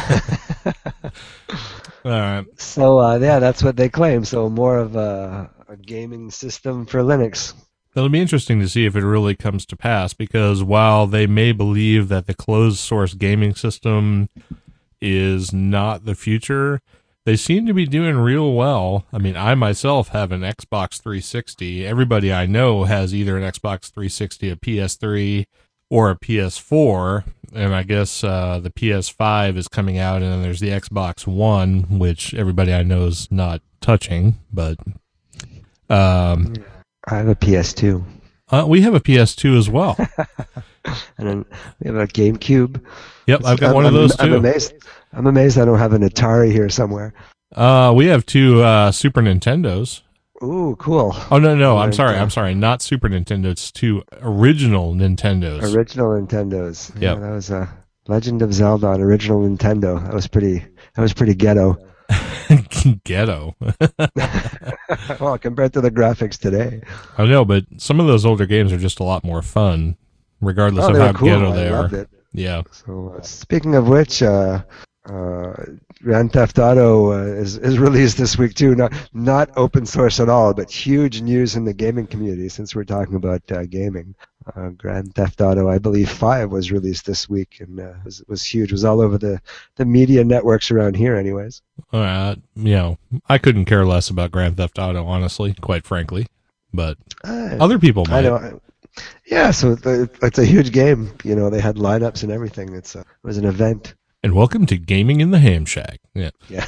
All right. So uh, yeah, that's what they claim. So more of a, a gaming system for Linux. It'll be interesting to see if it really comes to pass, because while they may believe that the closed source gaming system is not the future, they seem to be doing real well. I mean, I myself have an Xbox three sixty. Everybody I know has either an Xbox three sixty, a P S three, or a P S four, and I guess uh, the P S five is coming out, and then there's the Xbox One, which everybody I know is not touching, but Um, I have a P S two. uh, we have a P S two as well. And then we have a GameCube. Yep, I've got I'm, one of those I'm, too. I'm amazed. I'm amazed I don't have an Atari here somewhere. Uh, we have two uh, Super Nintendos. Ooh, cool. Oh no, no, I'm And, sorry, uh, I'm sorry, not Super Nintendo. It's two original Nintendos. Original Nintendos. Yeah, Yep. that was a Legend of Zelda on original Nintendo. That was pretty. That was pretty ghetto. Ghetto. Well, compared to the graphics today. I know, but some of those older games are just a lot more fun, regardless Oh, of they how were cool. ghetto I they are. loved it. Yeah. So, uh, speaking of which, uh, uh, Grand Theft Auto uh, is is released this week too. Not not open source at all, but huge news in the gaming community. Since we're talking about uh, gaming, uh, Grand Theft Auto, I believe five was released this week, and uh, was was huge. It was all over the the media networks around here, anyways. Uh, you know, I couldn't care less about Grand Theft Auto, honestly, quite frankly. But Uh, other people I might. know. Yeah, so the, it's a huge game. You know, they had lineups and everything. It's a, it was an event. And welcome to Gaming in the Ham Shack. Yeah. Yeah.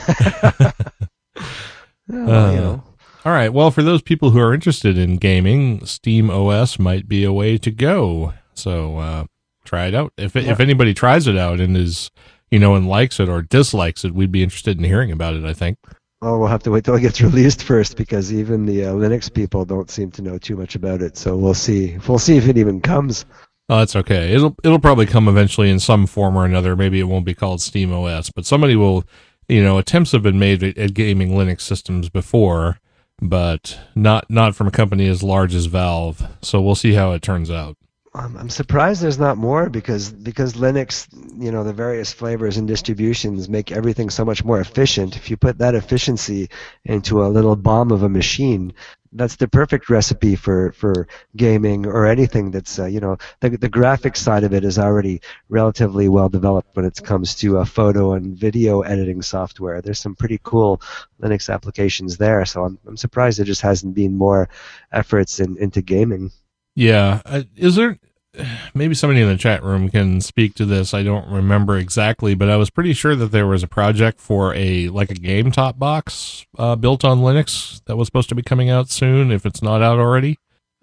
Well, you Uh, know. All right. Well, for those people who are interested in gaming, Steam O S might be a way to go. So uh, try it out. If Yeah. if anybody tries it out and is, you know, and likes it or dislikes it, we'd be interested in hearing about it, I think. Oh, we'll have to wait till it gets released first, because even the uh, Linux people don't seem to know too much about it. So we'll see. We'll see if it even comes. Oh, that's okay. It'll it'll probably come eventually in some form or another. Maybe it won't be called Steam O S, but somebody will, you know, attempts have been made at, at gaming Linux systems before, but not not from a company as large as Valve. So we'll see how it turns out. Um, I'm surprised there's not more, because because Linux, you know, the various flavors and distributions make everything so much more efficient. If you put that efficiency into a little bomb of a machine, that's the perfect recipe for, for gaming or anything that's, uh, you know, the, the graphics side of it is already relatively well developed when it comes to uh, photo and video editing software. There's some pretty cool Linux applications there, so I'm, I'm surprised there just hasn't been more efforts in, into gaming. Yeah. Uh, is there, maybe somebody in the chat room can speak to this. I don't remember exactly, but I was pretty sure that there was a project for a, like a game top box, uh, built on Linux that was supposed to be coming out soon, if it's not out already.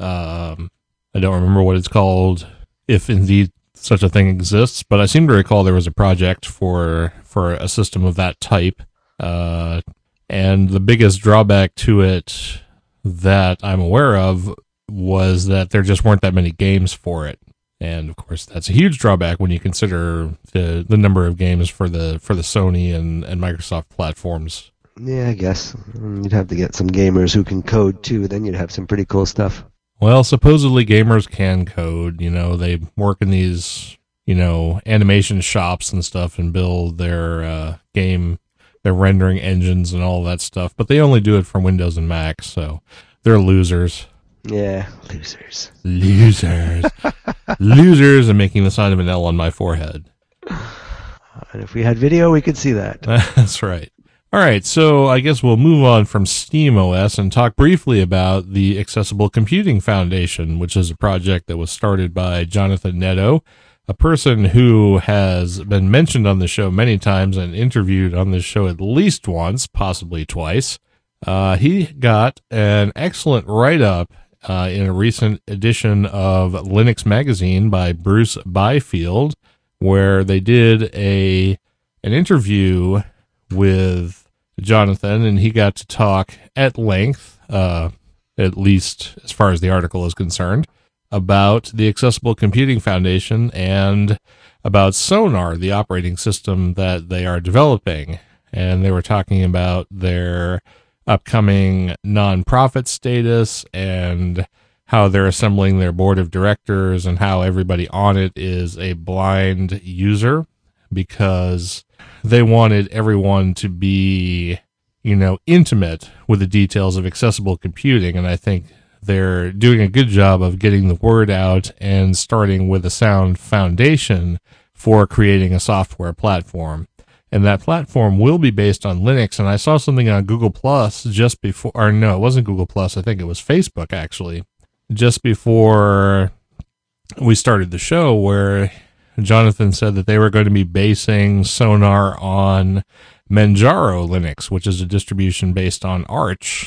Um, I don't remember what it's called, if indeed such a thing exists, but I seem to recall there was a project for, for a system of that type. Uh, and the biggest drawback to it that I'm aware of was that there just weren't that many games for it. And of course, that's a huge drawback when you consider the the number of games for the for the Sony and, and Microsoft platforms. Yeah, I guess. You'd have to get some gamers who can code too, then you'd have some pretty cool stuff. Well, supposedly gamers can code, you know, they work in these, you know, animation shops and stuff and build their uh, game, their rendering engines and all that stuff, but they only do it for Windows and Mac, so they're losers. Yeah, losers. Losers. Losers, and making the sign of an L on my forehead. And if we had video, we could see that. That's right. All right, so I guess we'll move on from SteamOS and talk briefly about the Accessible Computing Foundation, which is a project that was started by Jonathan Netto, a person who has been mentioned on the show many times and interviewed on the show at least once, possibly twice. Uh, he got an excellent write-up uh, in a recent edition of Linux Magazine by Bruce Byfield, where they did a an interview with Jonathan, and he got to talk at length, uh, at least as far as the article is concerned, about the Accessible Computing Foundation and about Sonar, the operating system that they are developing. And they were talking about their upcoming nonprofit status and how they're assembling their board of directors and how everybody on it is a blind user, because they wanted everyone to be, you know, intimate with the details of accessible computing. And I think they're doing a good job of getting the word out and starting with a sound foundation for creating a software platform. And that platform will be based on Linux. And I saw something on Google Plus just before, or no, it wasn't Google Plus. I think it was Facebook, actually, just before we started the show, where Jonathan said that they were going to be basing Sonar on Manjaro Linux, which is a distribution based on Arch.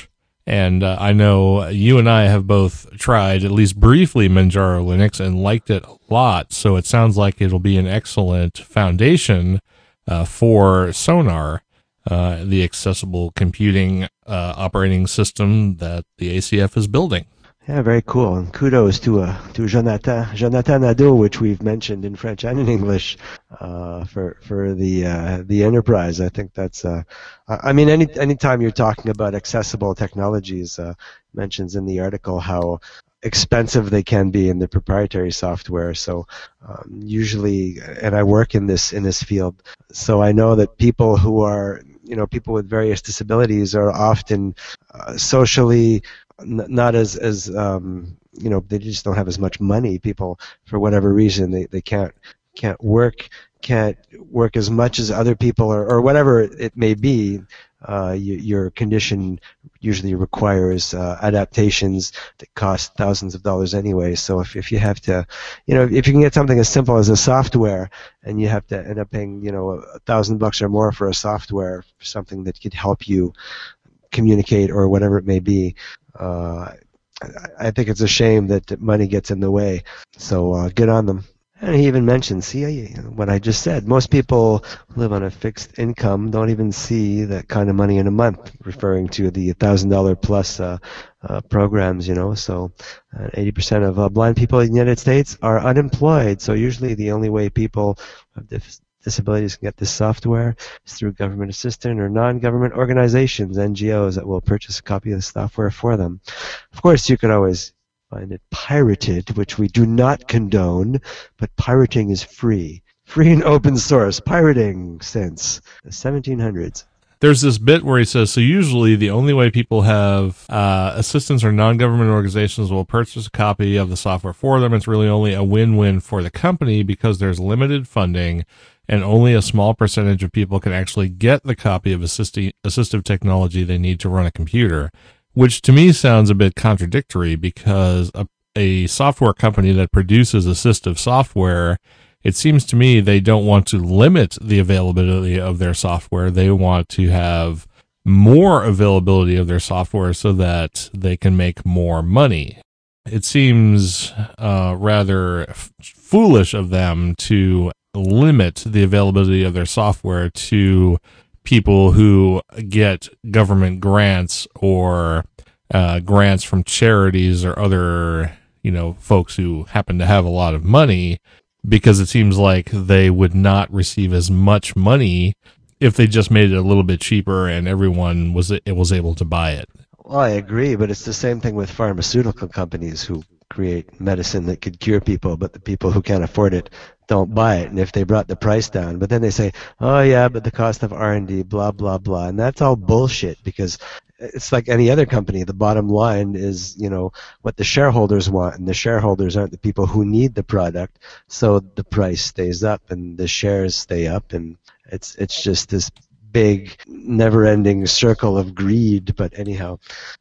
And uh, I know you and I have both tried, at least briefly, Manjaro Linux and liked it a lot. So it sounds like it'll be an excellent foundation uh, for Sonar, uh, the accessible computing uh, operating system that the A C F is building. Yeah, very cool. And kudos to uh, to Jonathan Jonathan Nadeau, which we've mentioned in French and in English, uh, for for the uh, the enterprise. I think that's. Uh, I mean, any anytime you're talking about accessible technologies, uh, mentions in the article how expensive they can be in the proprietary software. So um, usually, and I work in this in this field, so I know that people who are you know people with various disabilities are often uh, socially not as as um, you know they just don't have as much money. People, for whatever reason, they, they can't can't work can't work as much as other people, or, or whatever it may be. Uh, you, your condition usually requires uh, adaptations that cost thousands of dollars anyway. So if if you have to, you know, if you can get something as simple as a software, and you have to end up paying, you know, a thousand bucks or more for a software, for something that could help you communicate or whatever it may be. Uh, I, I think it's a shame that money gets in the way. So uh, good on them. And he even mentioned, see what I just said. Most people live on a fixed income, don't even see that kind of money in a month, referring to the one thousand dollars plus uh, uh, programs, you know. So uh, eighty percent of uh, blind people in the United States are unemployed. So usually the only way people have dis- disabilities can get this software is through government assistance or non-government organizations, N G Os, that will purchase a copy of the software for them. Of course, you could always find it pirated, which we do not condone, but pirating is free. Free and open source. Pirating since the seventeen hundreds. There's this bit where he says, so usually the only way people have uh, assistance or non-government organizations will purchase a copy of the software for them. It's really only a win-win for the company because there's limited funding and only a small percentage of people can actually get the copy of assisti- assistive technology they need to run a computer, which to me sounds a bit contradictory because a, a software company that produces assistive software, it seems to me they don't want to limit the availability of their software. They want to have more availability of their software so that they can make more money. It seems uh, rather f- foolish of them to limit the availability of their software to people who get government grants or uh, grants from charities or other, you know, folks who happen to have a lot of money, because it seems like they would not receive as much money if they just made it a little bit cheaper and everyone was it was able to buy it. Well, I agree, but it's the same thing with pharmaceutical companies who create medicine that could cure people, but the people who can't afford it don't buy it. And if they brought the price down, but then they say, oh yeah, but the cost of R and D, blah, blah, blah. And that's all bullshit, because it's like any other company. The bottom line is, you know, what the shareholders want, and the shareholders aren't the people who need the product. So the price stays up and the shares stay up, and it's it's just this big, never-ending circle of greed. But anyhow,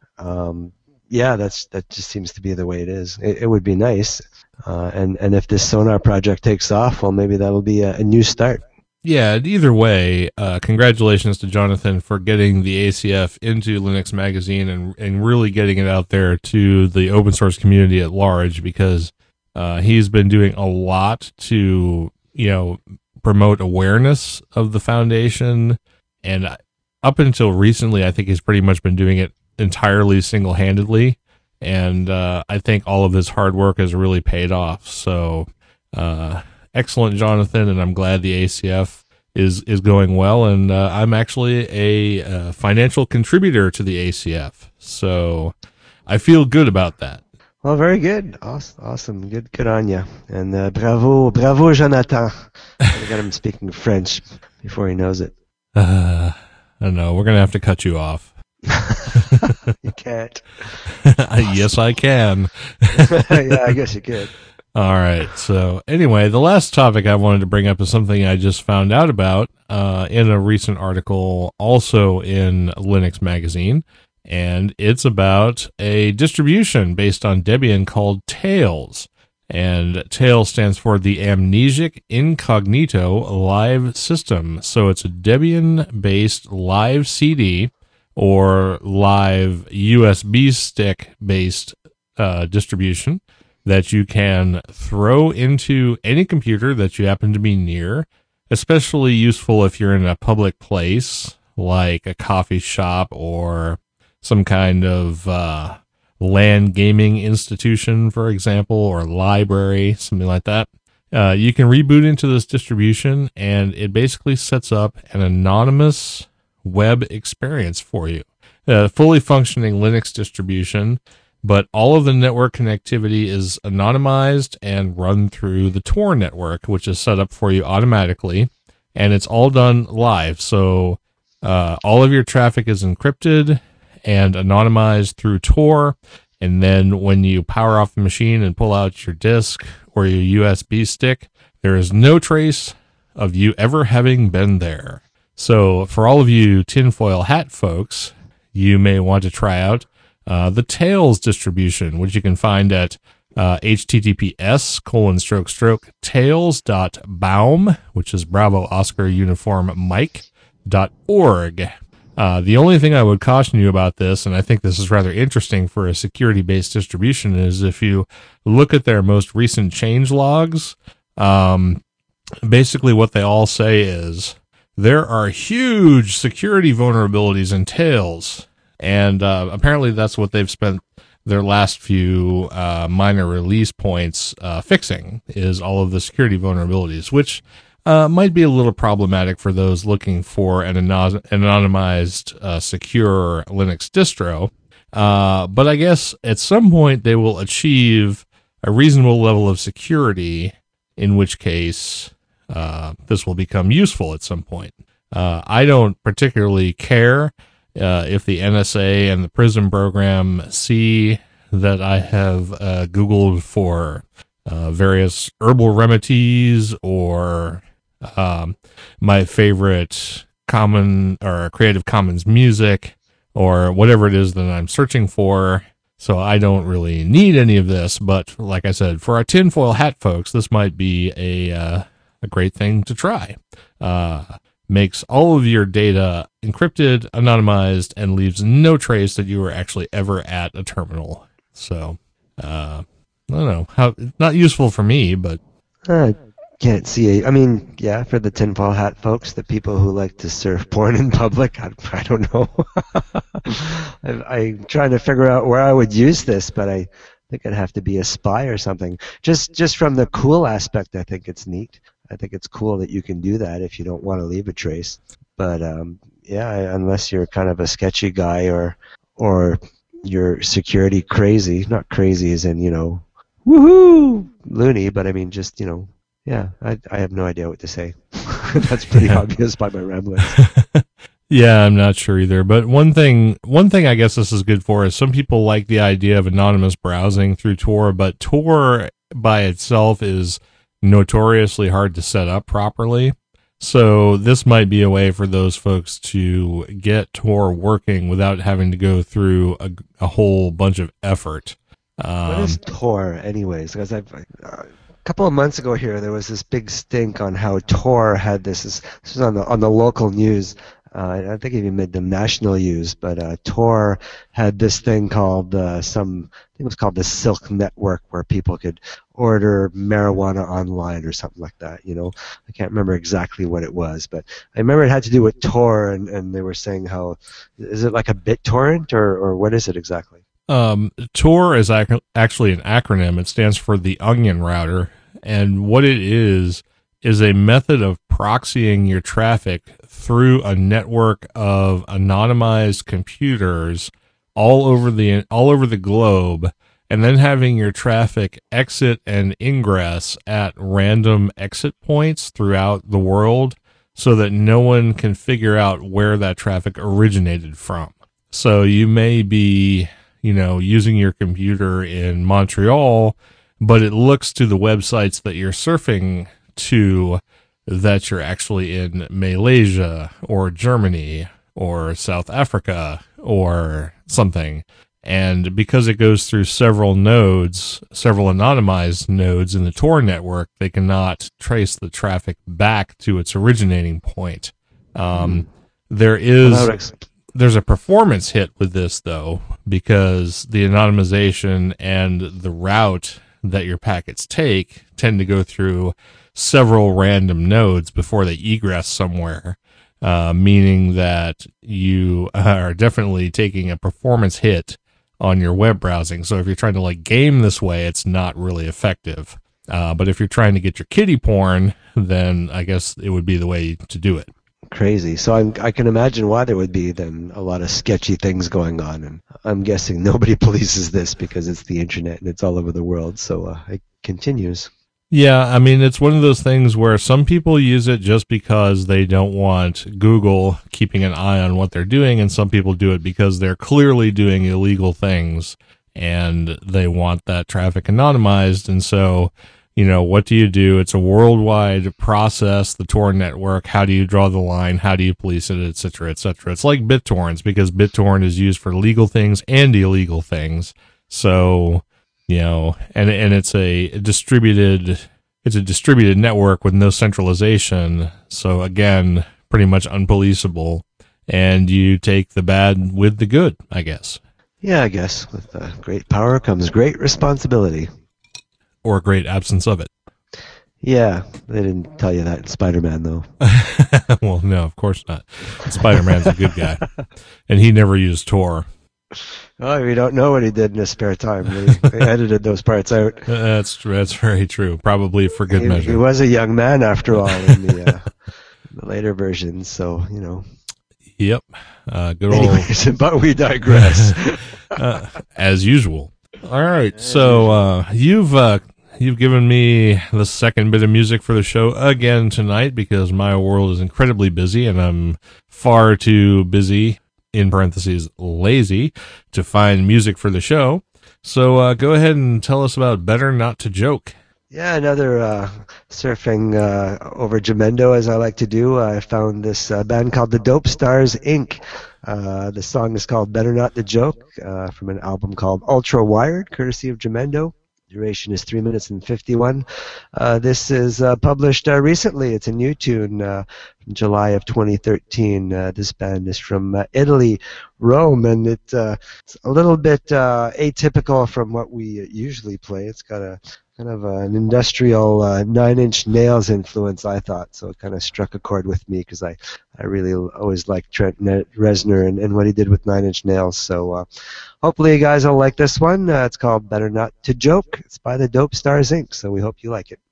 um, yeah, that's that just seems to be the way it is. It, it would be nice, uh, and and if this Sonar project takes off, well, maybe that'll be a, a new start. Yeah, either way, uh, congratulations to Jonathan for getting the A C F into Linux Magazine and and really getting it out there to the open source community at large, because uh, he's been doing a lot to, you know, promote awareness of the foundation. And up until recently, I think he's pretty much been doing it entirely single-handedly. And uh, I think all of his hard work has really paid off. So uh, excellent, Jonathan, and I'm glad the A C F is, is going well. And uh, I'm actually a uh, financial contributor to the A C F. So I feel good about that. Well, very good. Awesome. awesome. Good good on you. And uh, bravo, bravo, Jonathan. I got him speaking French before he knows it. Uh, I don't know. We're going to have to cut you off. You can't. Yes, I can. Yeah, I guess you could. All right. So anyway, the last topic I wanted to bring up is something I just found out about uh, in a recent article, also in Linux Magazine, and it's about a distribution based on Debian called Tails. And Tails stands for the Amnesic Incognito Live System. So it's a Debian-based live C D or live U S B stick-based uh, distribution that you can throw into any computer that you happen to be near, especially useful if you're in a public place like a coffee shop or some kind of uh, LAN gaming institution, for example, or library, something like that. Uh, you can reboot into this distribution, and it basically sets up an anonymous web experience for you. A fully functioning Linux distribution, but all of the network connectivity is anonymized and run through the Tor network, which is set up for you automatically, and it's all done live. So uh, all of your traffic is encrypted and anonymized through Tor, and then when you power off the machine and pull out your disk or your U S B stick, there is no trace of you ever having been there. So for all of you tinfoil hat folks, you may want to try out uh, the Tails distribution, which you can find at uh, https colon stroke stroke tails dot baum, which is Bravo Oscar Uniform Mike dot org. Uh, the only thing I would caution you about this, and I think this is rather interesting for a security-based distribution, is if you look at their most recent change logs, um, basically what they all say is there are huge security vulnerabilities in Tails, and uh, apparently that's what they've spent their last few uh, minor release points uh, fixing, is all of the security vulnerabilities, which Uh, might be a little problematic for those looking for an anon- anonymized, uh, secure Linux distro. Uh, but I guess at some point they will achieve a reasonable level of security, in which case, uh, this will become useful at some point. Uh, I don't particularly care, uh, if the N S A and the PRISM program see that I have, uh, Googled for, uh, various herbal remedies or Um, my favorite common or Creative Commons music or whatever it is that I'm searching for. So I don't really need any of this, but like I said, for our tinfoil hat folks, this might be a, uh, a great thing to try. Uh, makes all of your data encrypted, anonymized, and leaves no trace that you were actually ever at a terminal. So, uh, I don't know how, not useful for me, but Uh, Can't see a, I mean, yeah, for the tinfoil hat folks, the people who like to surf porn in public, I, I don't know. I, I'm trying to figure out where I would use this, but I think I'd have to be a spy or something. Just just from the cool aspect, I think it's neat. I think it's cool that you can do that if you don't want to leave a trace. But um, yeah, unless you're kind of a sketchy guy or or you're security crazy, not crazy as in, you know, woohoo, loony, but I mean just, you know, yeah, I I have no idea what to say. That's pretty obvious by my ramblings. Yeah, I'm not sure either. But one thing, one thing I guess this is good for is some people like the idea of anonymous browsing through Tor, but Tor by itself is notoriously hard to set up properly. So this might be a way for those folks to get Tor working without having to go through a, a whole bunch of effort. Um, what is Tor, anyways? Because I've. Uh, A couple of months ago here, there was this big stink on how Tor had this. This was on the on the local news. Uh, I think it even made the national news. But uh, Tor had this thing called uh, some. I think it was called the Silk Network, where people could order marijuana online or something like that. You know, I can't remember exactly what it was, but I remember it had to do with Tor, and, and they were saying how is it like a BitTorrent or or what is it exactly? Um, Tor is ac- actually an acronym. It stands for the Onion Router. And what it is, is a method of proxying your traffic through a network of anonymized computers all over the, all over the globe, and then having your traffic exit and ingress at random exit points throughout the world so that no one can figure out where that traffic originated from. So you may be, you know, using your computer in Montreal, but it looks to the websites that you're surfing to that you're actually in Malaysia or Germany or South Africa or something. And because it goes through several nodes, several anonymized nodes in the Tor network, they cannot trace the traffic back to its originating point. Um, there is... Well, that, would ex- There's a performance hit with this, though, because the anonymization and the route that your packets take tend to go through several random nodes before they egress somewhere, uh, meaning that you are definitely taking a performance hit on your web browsing. So if you're trying to like game this way, it's not really effective. Uh, but if you're trying to get your kiddie porn, then I guess it would be the way to do it. Crazy. So I'm, I can imagine why there would be then a lot of sketchy things going on. And I'm guessing nobody polices this because it's the internet and it's all over the world. So uh, it continues. Yeah, I mean, it's one of those things where some people use it just because they don't want Google keeping an eye on what they're doing, and some people do it because they're clearly doing illegal things and they want that traffic anonymized. And so, you know, what do you do? It's a worldwide process, the Tor network. How do you draw the line? How do you police it, et cetera, et cetera? It's like BitTorrents, because BitTorrent is used for legal things and illegal things. So, you know, and and it's a distributed, it's a distributed network with no centralization. So again, pretty much unpoliceable. And you take the bad with the good, I guess. Yeah, I guess with uh, great power comes great responsibility. Or a great absence of it. Yeah, they didn't tell you that in Spider-Man, though. Well, no, of course not. Spider-Man's a good guy. And he never used Tor. Oh, we don't know what he did in his spare time. They, they edited those parts out. That's that's very true. Probably for good he, measure. He was a young man, after all, in the, uh, the later versions, so, you know. Yep. Uh, good old... Anyways, but we digress. uh, as usual. All right, so uh, you've uh, you've given me the second bit of music for the show again tonight because my world is incredibly busy and I'm far too busy, in parentheses, lazy, to find music for the show. So uh, go ahead and tell us about Better Not to Joke. Yeah, another uh, surfing uh, over Jamendo, as I like to do. I found this uh, band called the Dope Stars, Incorporated. Uh, the song is called Better Not to Joke, uh, from an album called Ultra Wired, courtesy of Jamendo. Duration is three minutes and fifty-one. Uh, this is uh, published uh, recently. It's a new tune uh, from July of twenty thirteen. Uh, this band is from uh, Italy, Rome, and it, uh, it's a little bit uh, atypical from what we usually play. It's got a kind of uh, an industrial uh, Nine Inch Nails influence, I thought, so it kind of struck a chord with me because I, I really always liked Trent Reznor and, and what he did with Nine Inch Nails. So uh, hopefully you guys will like this one. Uh, it's called Better Not to Joke. It's by the Dope Stars, Incorporated, so we hope you like it.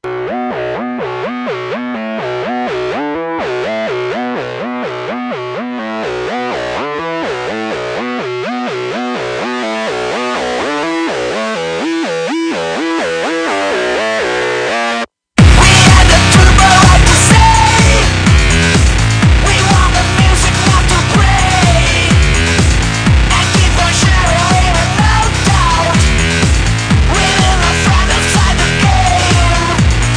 Within the front inside the game.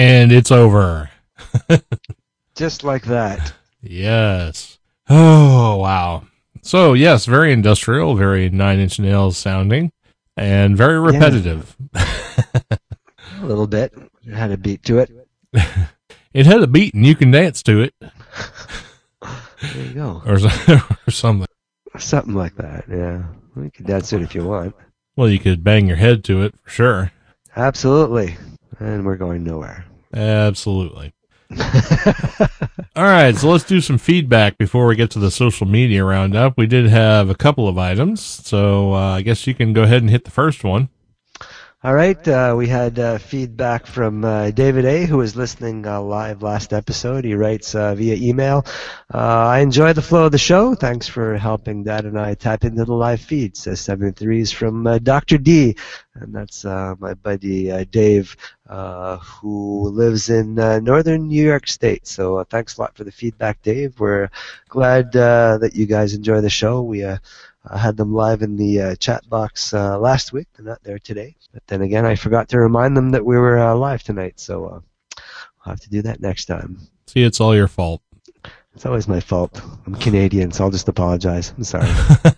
And it's over. Just like that. Yes. Oh, wow. So, yes, very industrial, very Nine Inch Nails sounding, and very repetitive. Yeah. A little bit. It had a beat to it. It had a beat, and you can dance to it. There you go. Or, or something. Something like that, yeah. You can dance to it if you want. Well, you could bang your head to it, for sure. Absolutely. And we're going nowhere. Absolutely. All right, so let's do some feedback before we get to the social media roundup. We did have a couple of items, so uh, I guess you can go ahead and hit the first one. All right, uh, we had uh, feedback from uh, David A., who was listening uh, live last episode. He writes uh, via email, uh, I enjoy the flow of the show. Thanks for helping Dad and I tap into the live feed, says seven threes from uh, Doctor D. And that's uh, my buddy uh, Dave, uh, who lives in uh, northern New York State. So uh, thanks a lot for the feedback, Dave. We're glad uh, that you guys enjoy the show. We uh, I had them live in the uh, chat box uh, last week. They're not there today. But then again, I forgot to remind them that we were uh, live tonight. So uh, I'll have to do that next time. See, it's all your fault. It's always my fault. I'm Canadian, so I'll just apologize. I'm sorry.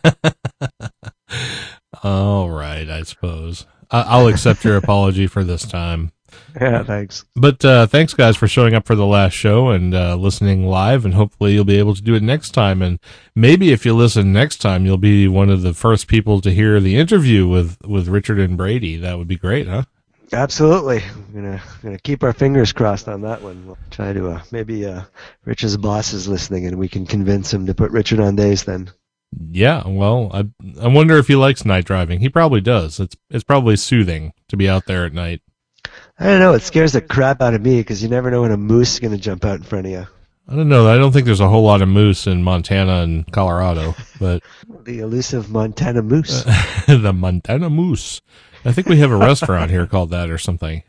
All right, I suppose. I- I'll accept your apology for this time. Yeah, thanks. But uh, thanks, guys, for showing up for the last show and uh, listening live, and hopefully you'll be able to do it next time. And maybe if you listen next time, you'll be one of the first people to hear the interview with, with Richard and Brady. That would be great, huh? Absolutely. We're gonna gonna keep our fingers crossed on that one. We'll try to uh, maybe uh, Richard's boss is listening, and we can convince him to put Richard on days then. Yeah, well, I I wonder if he likes night driving. He probably does. It's it's probably soothing to be out there at night. I don't know. It scares the crap out of me because you never know when a moose is going to jump out in front of you. I don't know. I don't think there's a whole lot of moose in Montana and Colorado, but The elusive Montana moose. uh, the Montana moose. I think we have a restaurant here called that or something.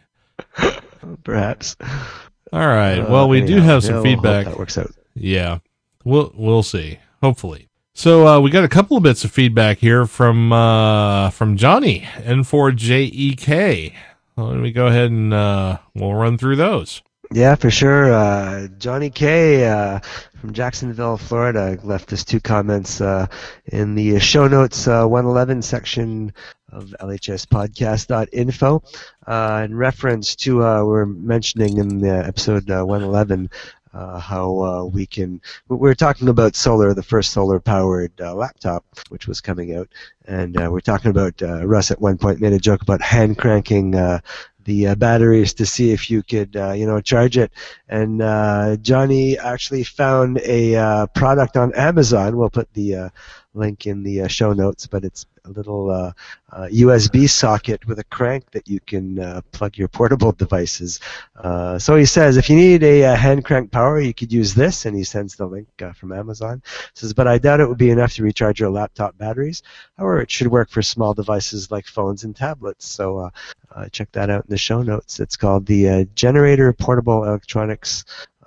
Perhaps. All right. Uh, well, we anyhow, do have some yeah, we'll hope feedback. that works out. Yeah, we'll we'll see. Hopefully. So uh, we got a couple of bits of feedback here from uh, from Johnny N four J E K. Well, let me go ahead and uh, we'll run through those. Yeah, for sure. Uh, Johnny K. Uh, from Jacksonville, Florida, left us two comments uh, in the show notes uh, one eleven section of L H S podcast dot info. Uh, in reference to, uh, we're mentioning in the episode uh, one eleven uh, how uh, we can, we we're talking about solar, the first solar-powered uh, laptop, which was coming out. And uh, we're talking about, uh, Russ at one point made a joke about hand cranking uh, the uh, batteries to see if you could, uh, you know, charge it. And uh, Johnny actually found a uh, product on Amazon. We'll put the uh, link in the uh, show notes, but it's a little uh, uh, U S B socket with a crank that you can uh, plug your portable devices. Uh, so he says, if you need a, a hand crank power, you could use this, and he sends the link uh, from Amazon. Says, but I doubt it would be enough to recharge your laptop batteries. However, it should work for small devices like phones and tablets. So uh, uh, check that out in the show notes. It's called the uh, Generator Portable Electronics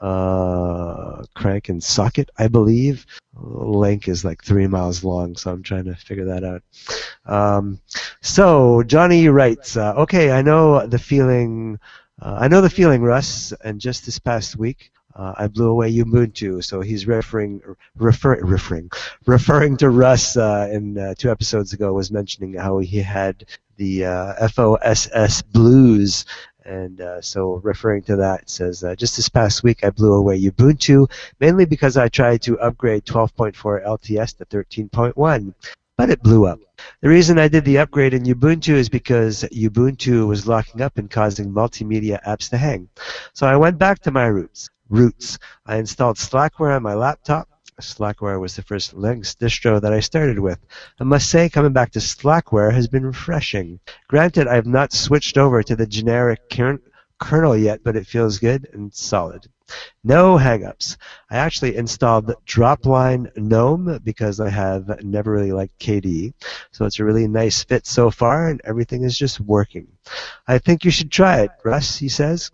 uh, Crank and Socket, I believe. The link is like three miles long, so I'm trying to figure that out. Um, so Johnny writes, uh, okay, I know the feeling, uh, I know the feeling, Russ, and just this past week, uh, I blew away Ubuntu. So he's referring, refer, referring, referring to Russ, uh, in, uh, two episodes ago, was mentioning how he had the, uh, F O S S Blues. And uh, so referring to that, it says, uh, just this past week I blew away Ubuntu, mainly because I tried to upgrade twelve point four L T S to thirteen point one, but it blew up. The reason I did the upgrade in Ubuntu is because Ubuntu was locking up and causing multimedia apps to hang. So I went back to my roots. Roots. I installed Slackware on my laptop. Slackware was the first Linux distro that I started with. I must say, coming back to Slackware has been refreshing. Granted, I have not switched over to the generic kern- kernel yet, but it feels good and solid. No hang-ups. I actually installed Dropline GNOME because I have never really liked K D E. So it's a really nice fit so far, and everything is just working. I think you should try it, Russ, he says.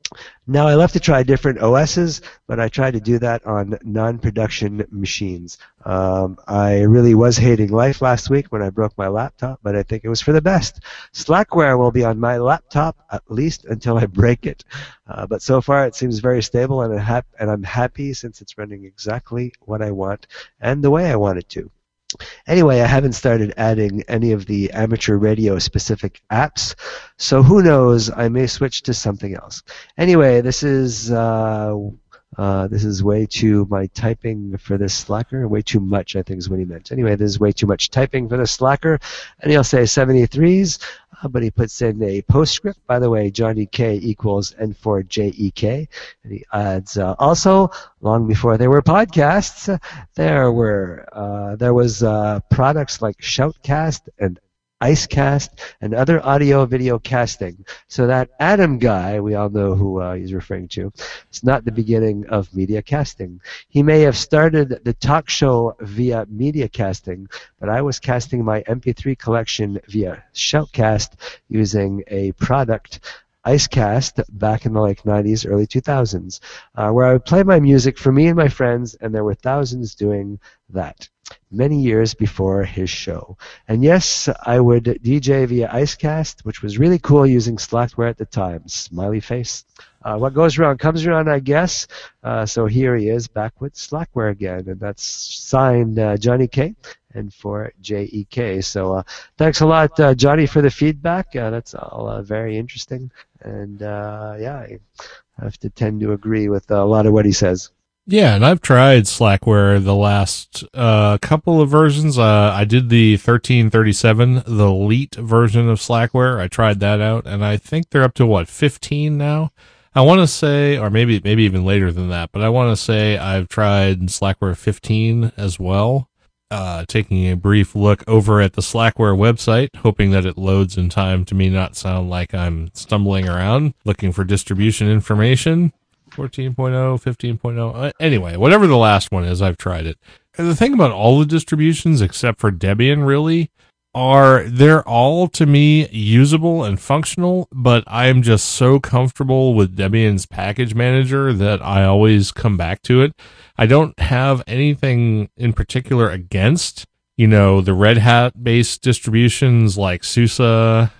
Now, I love to try different O Ss, but I try to do that on non-production machines. Um, I really was hating life last week when I broke my laptop, but I think it was for the best. Slackware will be on my laptop at least until I break it. Uh, but so far, it seems very stable, and I'm, hap- and I'm happy since it's running exactly what I want and the way I want it to. Anyway, I haven't started adding any of the amateur radio specific apps, so who knows, I may switch to something else. Anyway, this is uh, uh, this is way too my typing for this slacker, way too much I think is what he meant. Anyway, this is way too much typing for the slacker, and he'll say seventy-threes, uh, but he puts in a postscript. By the way, Johnny K equals N four J E K, and he adds uh, also, long before there were podcasts, there were uh, there was uh, products like Shoutcast and Icecast and other audio video casting. So that Adam guy, we all know who uh, he's referring to, it's not the beginning of media casting. He may have started the talk show via media casting, but I was casting my M P three collection via Shoutcast using a product, Icecast, back in the like nineties, early two thousands, uh, where I would play my music for me and my friends, and there were thousands doing that many years before his show. And yes, I would D J via Icecast, which was really cool using Slackware at the time. Smiley face. Uh, what goes around comes around, I guess. Uh, so here he is, back with Slackware again, and that's signed uh, Johnny K and for J E K. So uh, thanks a lot, uh, Johnny, for the feedback. Uh, that's all uh, very interesting. And uh, yeah, I have to tend to agree with a lot of what he says. Yeah, and I've tried Slackware the last uh, couple of versions. Uh, I did the thirteen thirty-seven, the Elite version of Slackware. I tried that out, and I think they're up to, what, fifteen now? I want to say, or maybe maybe even later than that, but I want to say I've tried Slackware fifteen as well. Uh, taking a brief look over at the Slackware website, hoping that it loads in time to me not sound like I'm stumbling around looking for distribution information. fourteen point oh, fifteen point oh, uh, anyway, whatever the last one is, I've tried it. And the thing about all the distributions, except for Debian, really, are they're all, to me, usable and functional, but I'm just so comfortable with Debian's package manager that I always come back to it. I don't have anything in particular against, you know, the Red Hat-based distributions like SUSE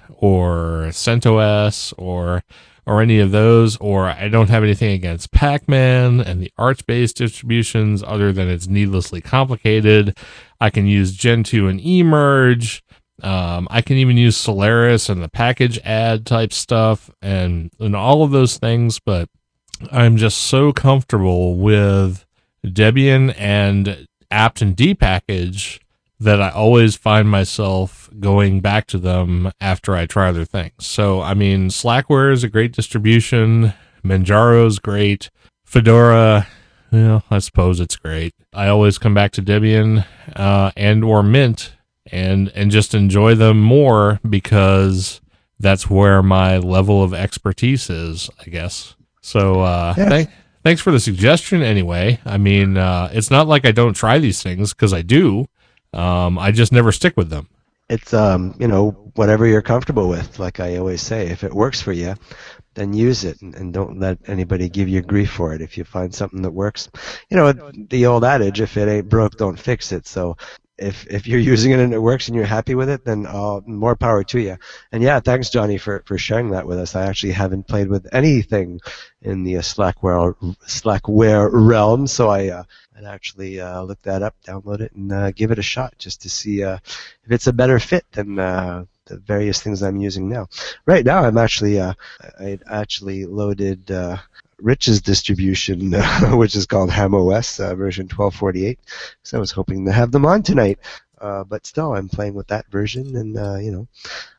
or CentOS or or any of those, or I don't have anything against Pac-Man and the Arch-based distributions other than it's needlessly complicated. I can use Gentoo and eMerge. Um, I can even use Solaris and the package add type stuff and, and all of those things, but I'm just so comfortable with Debian and apt and dpackage that I always find myself going back to them after I try other things. So, I mean, Slackware is a great distribution. Manjaro's great. Fedora, you know, I suppose it's great. I always come back to Debian uh, and or Mint and, and just enjoy them more because that's where my level of expertise is, I guess. So, uh, yeah. thank, thanks for the suggestion anyway. I mean, uh, it's not like I don't try these things because I do. Um, I just never stick with them. It's, um, you know, whatever you're comfortable with. Like I always say, if it works for you, then use it and, and don't let anybody give you grief for it. If you find something that works, you know, the old adage, if it ain't broke, don't fix it. So if if you're using it and it works and you're happy with it, then uh, more power to you. And yeah, thanks, Johnny, for, for sharing that with us. I actually haven't played with anything in the uh, Slackware, Slackware realm, so I uh, I'd actually uh, look that up, download it, and uh, give it a shot just to see uh, if it's a better fit than uh, the various things I'm using now. Right now, I'm actually uh, I actually loaded uh, Rich's distribution, uh, which is called HamOS uh, version twelve forty-eight. So I was hoping to have them on tonight, uh, but still, I'm playing with that version, and uh, you know.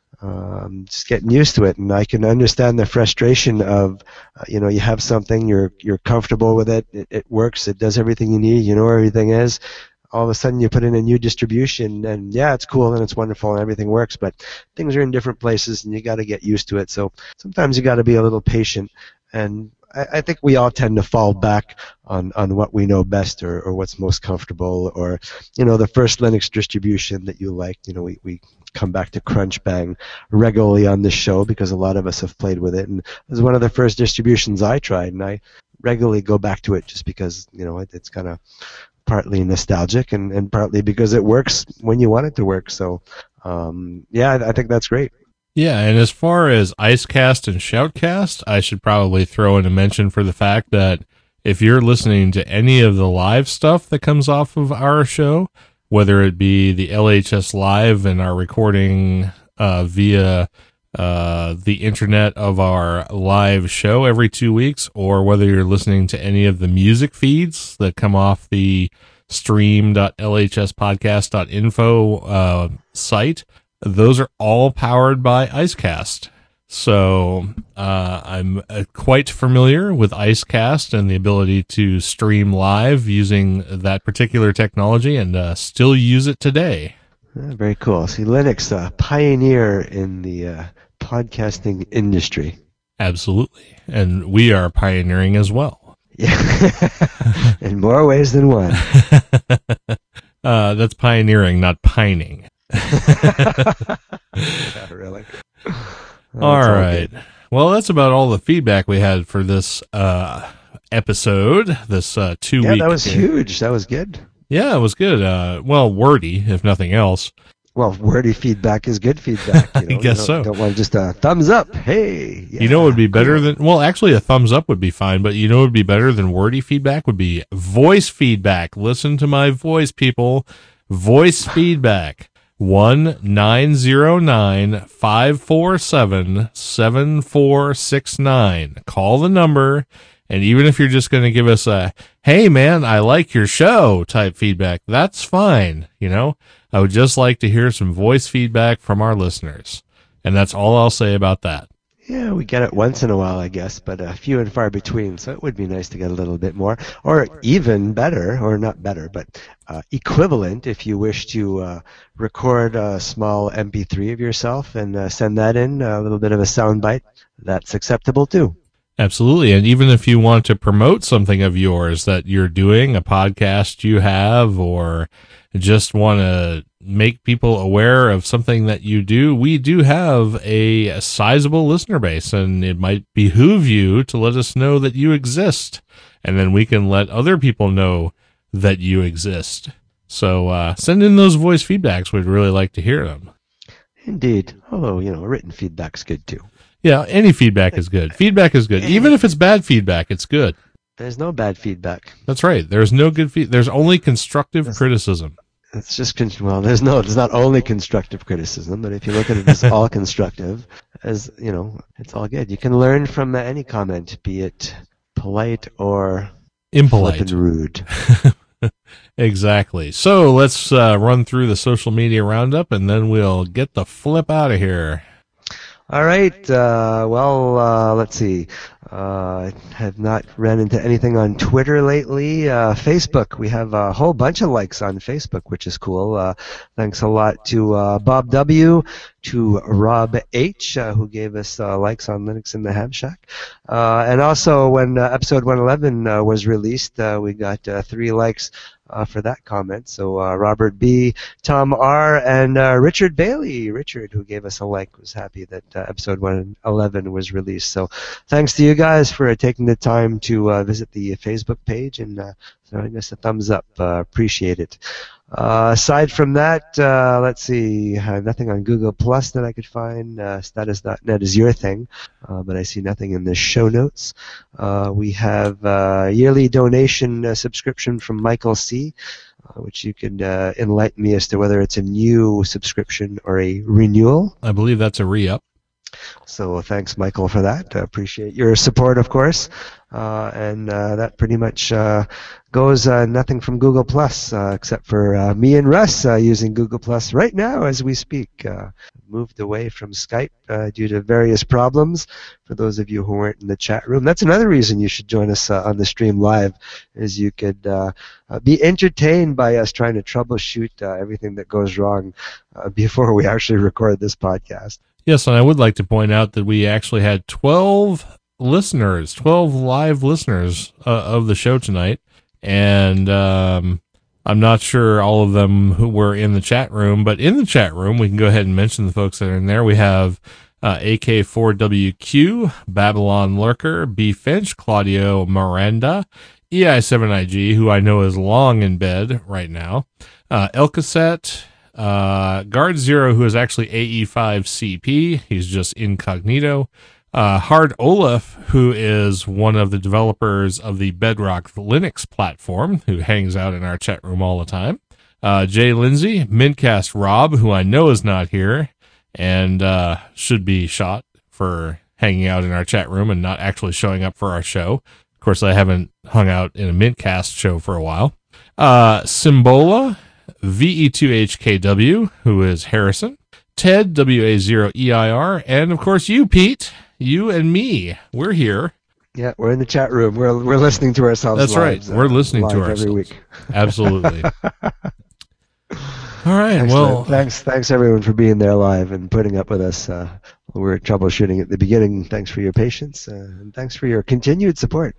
Um, just getting used to it, and I can understand the frustration of, uh, you know, you have something, you're you're comfortable with it, it, it works, it does everything you need, you know where everything is. All of a sudden, you put in a new distribution, and yeah, it's cool and it's wonderful and everything works, but things are in different places, and you got to get used to it. So sometimes you got to be a little patient. And I, I think we all tend to fall back on, on what we know best or, or what's most comfortable or, you know, the first Linux distribution that you like. You know, we, we come back to Crunchbang regularly on this show because a lot of us have played with it. And it was one of the first distributions I tried, and I regularly go back to it just because, you know, it, it's kind of partly nostalgic and, and partly because it works when you want it to work. So, um, yeah, I, I think that's great. Yeah, and as far as Icecast and Shoutcast, I should probably throw in a mention for the fact that if you're listening to any of the live stuff that comes off of our show, whether it be the L H S Live and our recording uh, via uh, the internet of our live show every two weeks, or whether you're listening to any of the music feeds that come off the stream dot l h s podcast dot info uh, site, those are all powered by Icecast. So uh, I'm uh, quite familiar with Icecast and the ability to stream live using that particular technology, and uh, still use it today. Uh, very cool. See, Linux, a pioneer in the uh, podcasting industry. Absolutely. And we are pioneering as well. Yeah, in more ways than one. uh, that's pioneering, not pining. Yeah, really. Oh, all right. All well, that's about all the feedback we had for this uh, episode, this uh, two yeah, week. Yeah, that was huge. That was good. Yeah, it was good. Uh, well, wordy, if nothing else. Well, wordy feedback is good feedback. You know? I guess you so. Don't, don't want just a thumbs up. Hey. Yeah, you know what would be better cool. than, well, actually a thumbs up would be fine, but you know what would be better than wordy feedback would be voice feedback. Listen to my voice, people. Voice feedback. one nine zero nine five four seven seven four six nine. Call the number, and even if you're just going to give us a, hey man, I like your show type feedback, that's fine. You know, I would just like to hear some voice feedback from our listeners. And that's all I'll say about that. Yeah, we get it once in a while, I guess, but uh, few and far between. So it would be nice to get a little bit more, or even better, or not better, but uh, equivalent. If you wish to uh, record a small M P three of yourself and uh, send that in, a little bit of a soundbite, that's acceptable too. Absolutely. And even if you want to promote something of yours that you're doing, a podcast you have, or just want to make people aware of something that you do, we do have a, a sizable listener base, and it might behoove you to let us know that you exist, and then we can let other people know that you exist. So uh, send in those voice feedbacks. We'd really like to hear them. Indeed. Although, you know, written feedback's good too. Yeah, any feedback is good. Feedback is good. Even if it's bad feedback, it's good. There's no bad feedback. That's right. There's no good feedback. There's only constructive That's, criticism. It's just, con- well, there's no, there's not only constructive criticism, but if you look at it as all constructive, as, you know, it's all good. You can learn from uh, any comment, be it polite or impolite and rude. Exactly. So let's uh, run through the social media roundup, and then we'll get the flip out of here. All right. Uh, well, uh, let's see. Uh, I have not ran into anything on Twitter lately. Uh, Facebook, we have a whole bunch of likes on Facebook, which is cool. Uh, thanks a lot to uh, Bob W., to Rob H., uh, who gave us uh, likes on Linux in the Ham Shack. Uh, and also, when uh, episode one eleven uh, was released, uh, we got uh, three likes Uh, for that comment. So uh, Robert B., Tom R., and uh, Richard Bailey. Richard, who gave us a like, was happy that uh, episode one eleven was released. So thanks to you guys for uh, taking the time to uh, visit the Facebook page and uh, throwing us a thumbs up. Uh, appreciate it. Uh, aside from that, uh, let's see, uh, nothing on Google Plus that I could find. Uh, status dot net is your thing, uh, but I see nothing in the show notes. Uh, we have a yearly donation uh, subscription from Michael C., uh, which you can uh, enlighten me as to whether it's a new subscription or a renewal. I believe that's a re-up. So thanks, Michael, for that. I appreciate your support, of course. Uh, and uh, that pretty much uh, goes uh, nothing from Google Plus, uh, except for uh, me and Russ uh, using Google Plus right now as we speak. Uh, moved away from Skype uh, due to various problems. For those of you who weren't in the chat room, that's another reason you should join us uh, on the stream live, is you could uh, uh, be entertained by us trying to troubleshoot uh, everything that goes wrong uh, before we actually record this podcast. Yes, and I would like to point out that we actually had twelve listeners, twelve live listeners uh, of the show tonight. And um, I'm not sure all of them who were in the chat room, but in the chat room, we can go ahead and mention the folks that are in there. We have uh, A K four W Q, Babylon Lurker, B Finch, Claudio Miranda, E I seven I G, who I know is long in bed right now, uh, Elcaset, uh, Guard Zero, who is actually A E five C P. He's just incognito. Uh, Hard Olaf, who is one of the developers of the Bedrock Linux platform, who hangs out in our chat room all the time. Uh, Jay Lindsay, Mintcast Rob, who I know is not here and uh, should be shot for hanging out in our chat room and not actually showing up for our show. Of course, I haven't hung out in a Mintcast show for a while. Uh, Symbola, V E two H K W, who is Harrison. Ted, W A zero E I R, and of course you, Pete. You and me, we're here. Yeah, we're in the chat room. We're we're listening to ourselves. That's live, right. We're listening live to ourselves every week. Absolutely. All right. Excellent. Well, thanks, thanks everyone for being there live and putting up with us. Uh, we were troubleshooting at the beginning. Thanks for your patience, uh, and thanks for your continued support.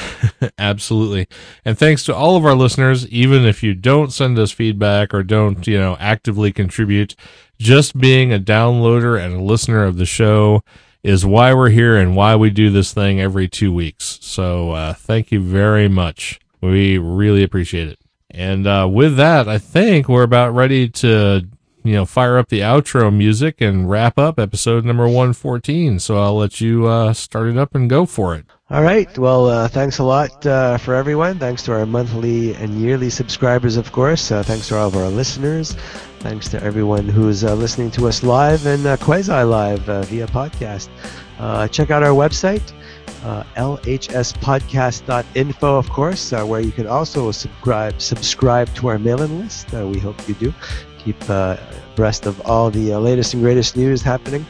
Absolutely. And thanks to all of our listeners, even if you don't send us feedback or don't, you know, actively contribute, just being a downloader and a listener of the show is why we're here and why we do this thing every two weeks. So uh, thank you very much. We really appreciate it. And uh, with that, I think we're about ready to, you know, fire up the outro music and wrap up episode number one fourteen. So I'll let you uh, start it up and go for it. All right. Well, uh, thanks a lot uh, for everyone. Thanks to our monthly and yearly subscribers, of course. Uh, thanks to all of our listeners. Thanks to everyone who's uh, listening to us live and uh, quasi-live uh, via podcast. Uh, check out our website, uh, L H S podcast dot info, of course, uh, where you can also subscribe subscribe to our mailing list. Uh, we hope you do. Keep uh, abreast of all the uh, latest and greatest news happening.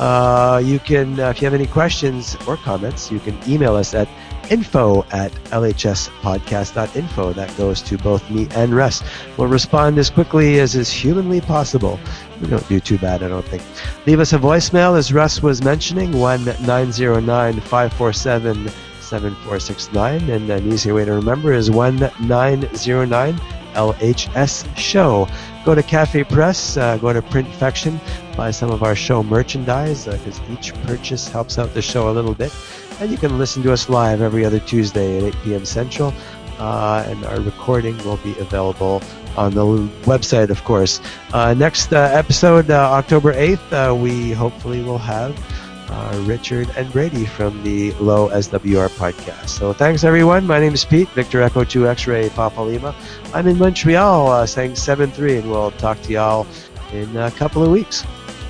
Uh, you can, uh, if you have any questions or comments, you can email us at info at L H S podcast dot info. That goes to both me and Russ. We'll respond as quickly as is humanly possible. We don't do too bad, I don't think. Leave us a voicemail, as Russ was mentioning, one nine zero nine, five four seven, seven four six nine. And an easier way to remember is one nine zero nine L H S show. Go to Cafe Press, uh, go to Printfection, buy some of our show merchandise, because uh, each purchase helps out the show a little bit. And you can listen to us live every other Tuesday at eight p.m. Central. Uh, and our recording will be available on the website, of course. Uh, next uh, episode, uh, October eighth, uh, we hopefully will have uh, Richard and Brady from the Low S W R podcast. So thanks, everyone. My name is Pete, Victor Echo two X-Ray Papa Lima. I'm in Montreal, uh, saying seven three, and we'll talk to y'all in a couple of weeks.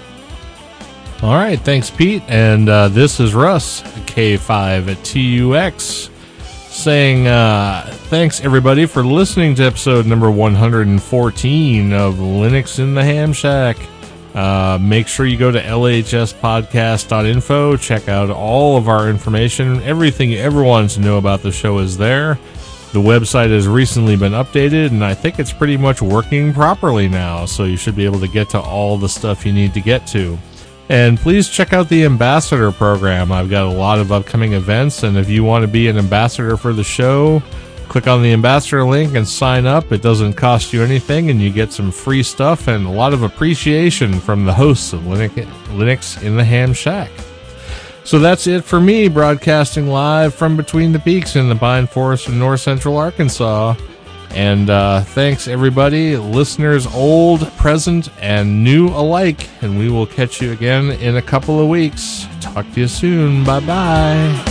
All right, thanks, Pete. And uh, this is Russ, K five at T U X, saying uh, thanks, everybody, for listening to episode number one fourteen of Linux in the Ham Shack. Uh, make sure you go to L H S podcast dot info, check out all of our information. Everything you ever wanted to know about the show is there. The website has recently been updated, and I think it's pretty much working properly now, so you should be able to get to all the stuff you need to get to. And please check out the Ambassador program. I've got a lot of upcoming events, and if you want to be an ambassador for the show, click on the Ambassador link and sign up. It doesn't cost you anything, and you get some free stuff and a lot of appreciation from the hosts of Linux in the Ham Shack. So that's it for me, broadcasting live from between the peaks in the pine forest of north central Arkansas. And uh, thanks, everybody, listeners old, present, and new alike. And we will catch you again in a couple of weeks. Talk to you soon. Bye-bye.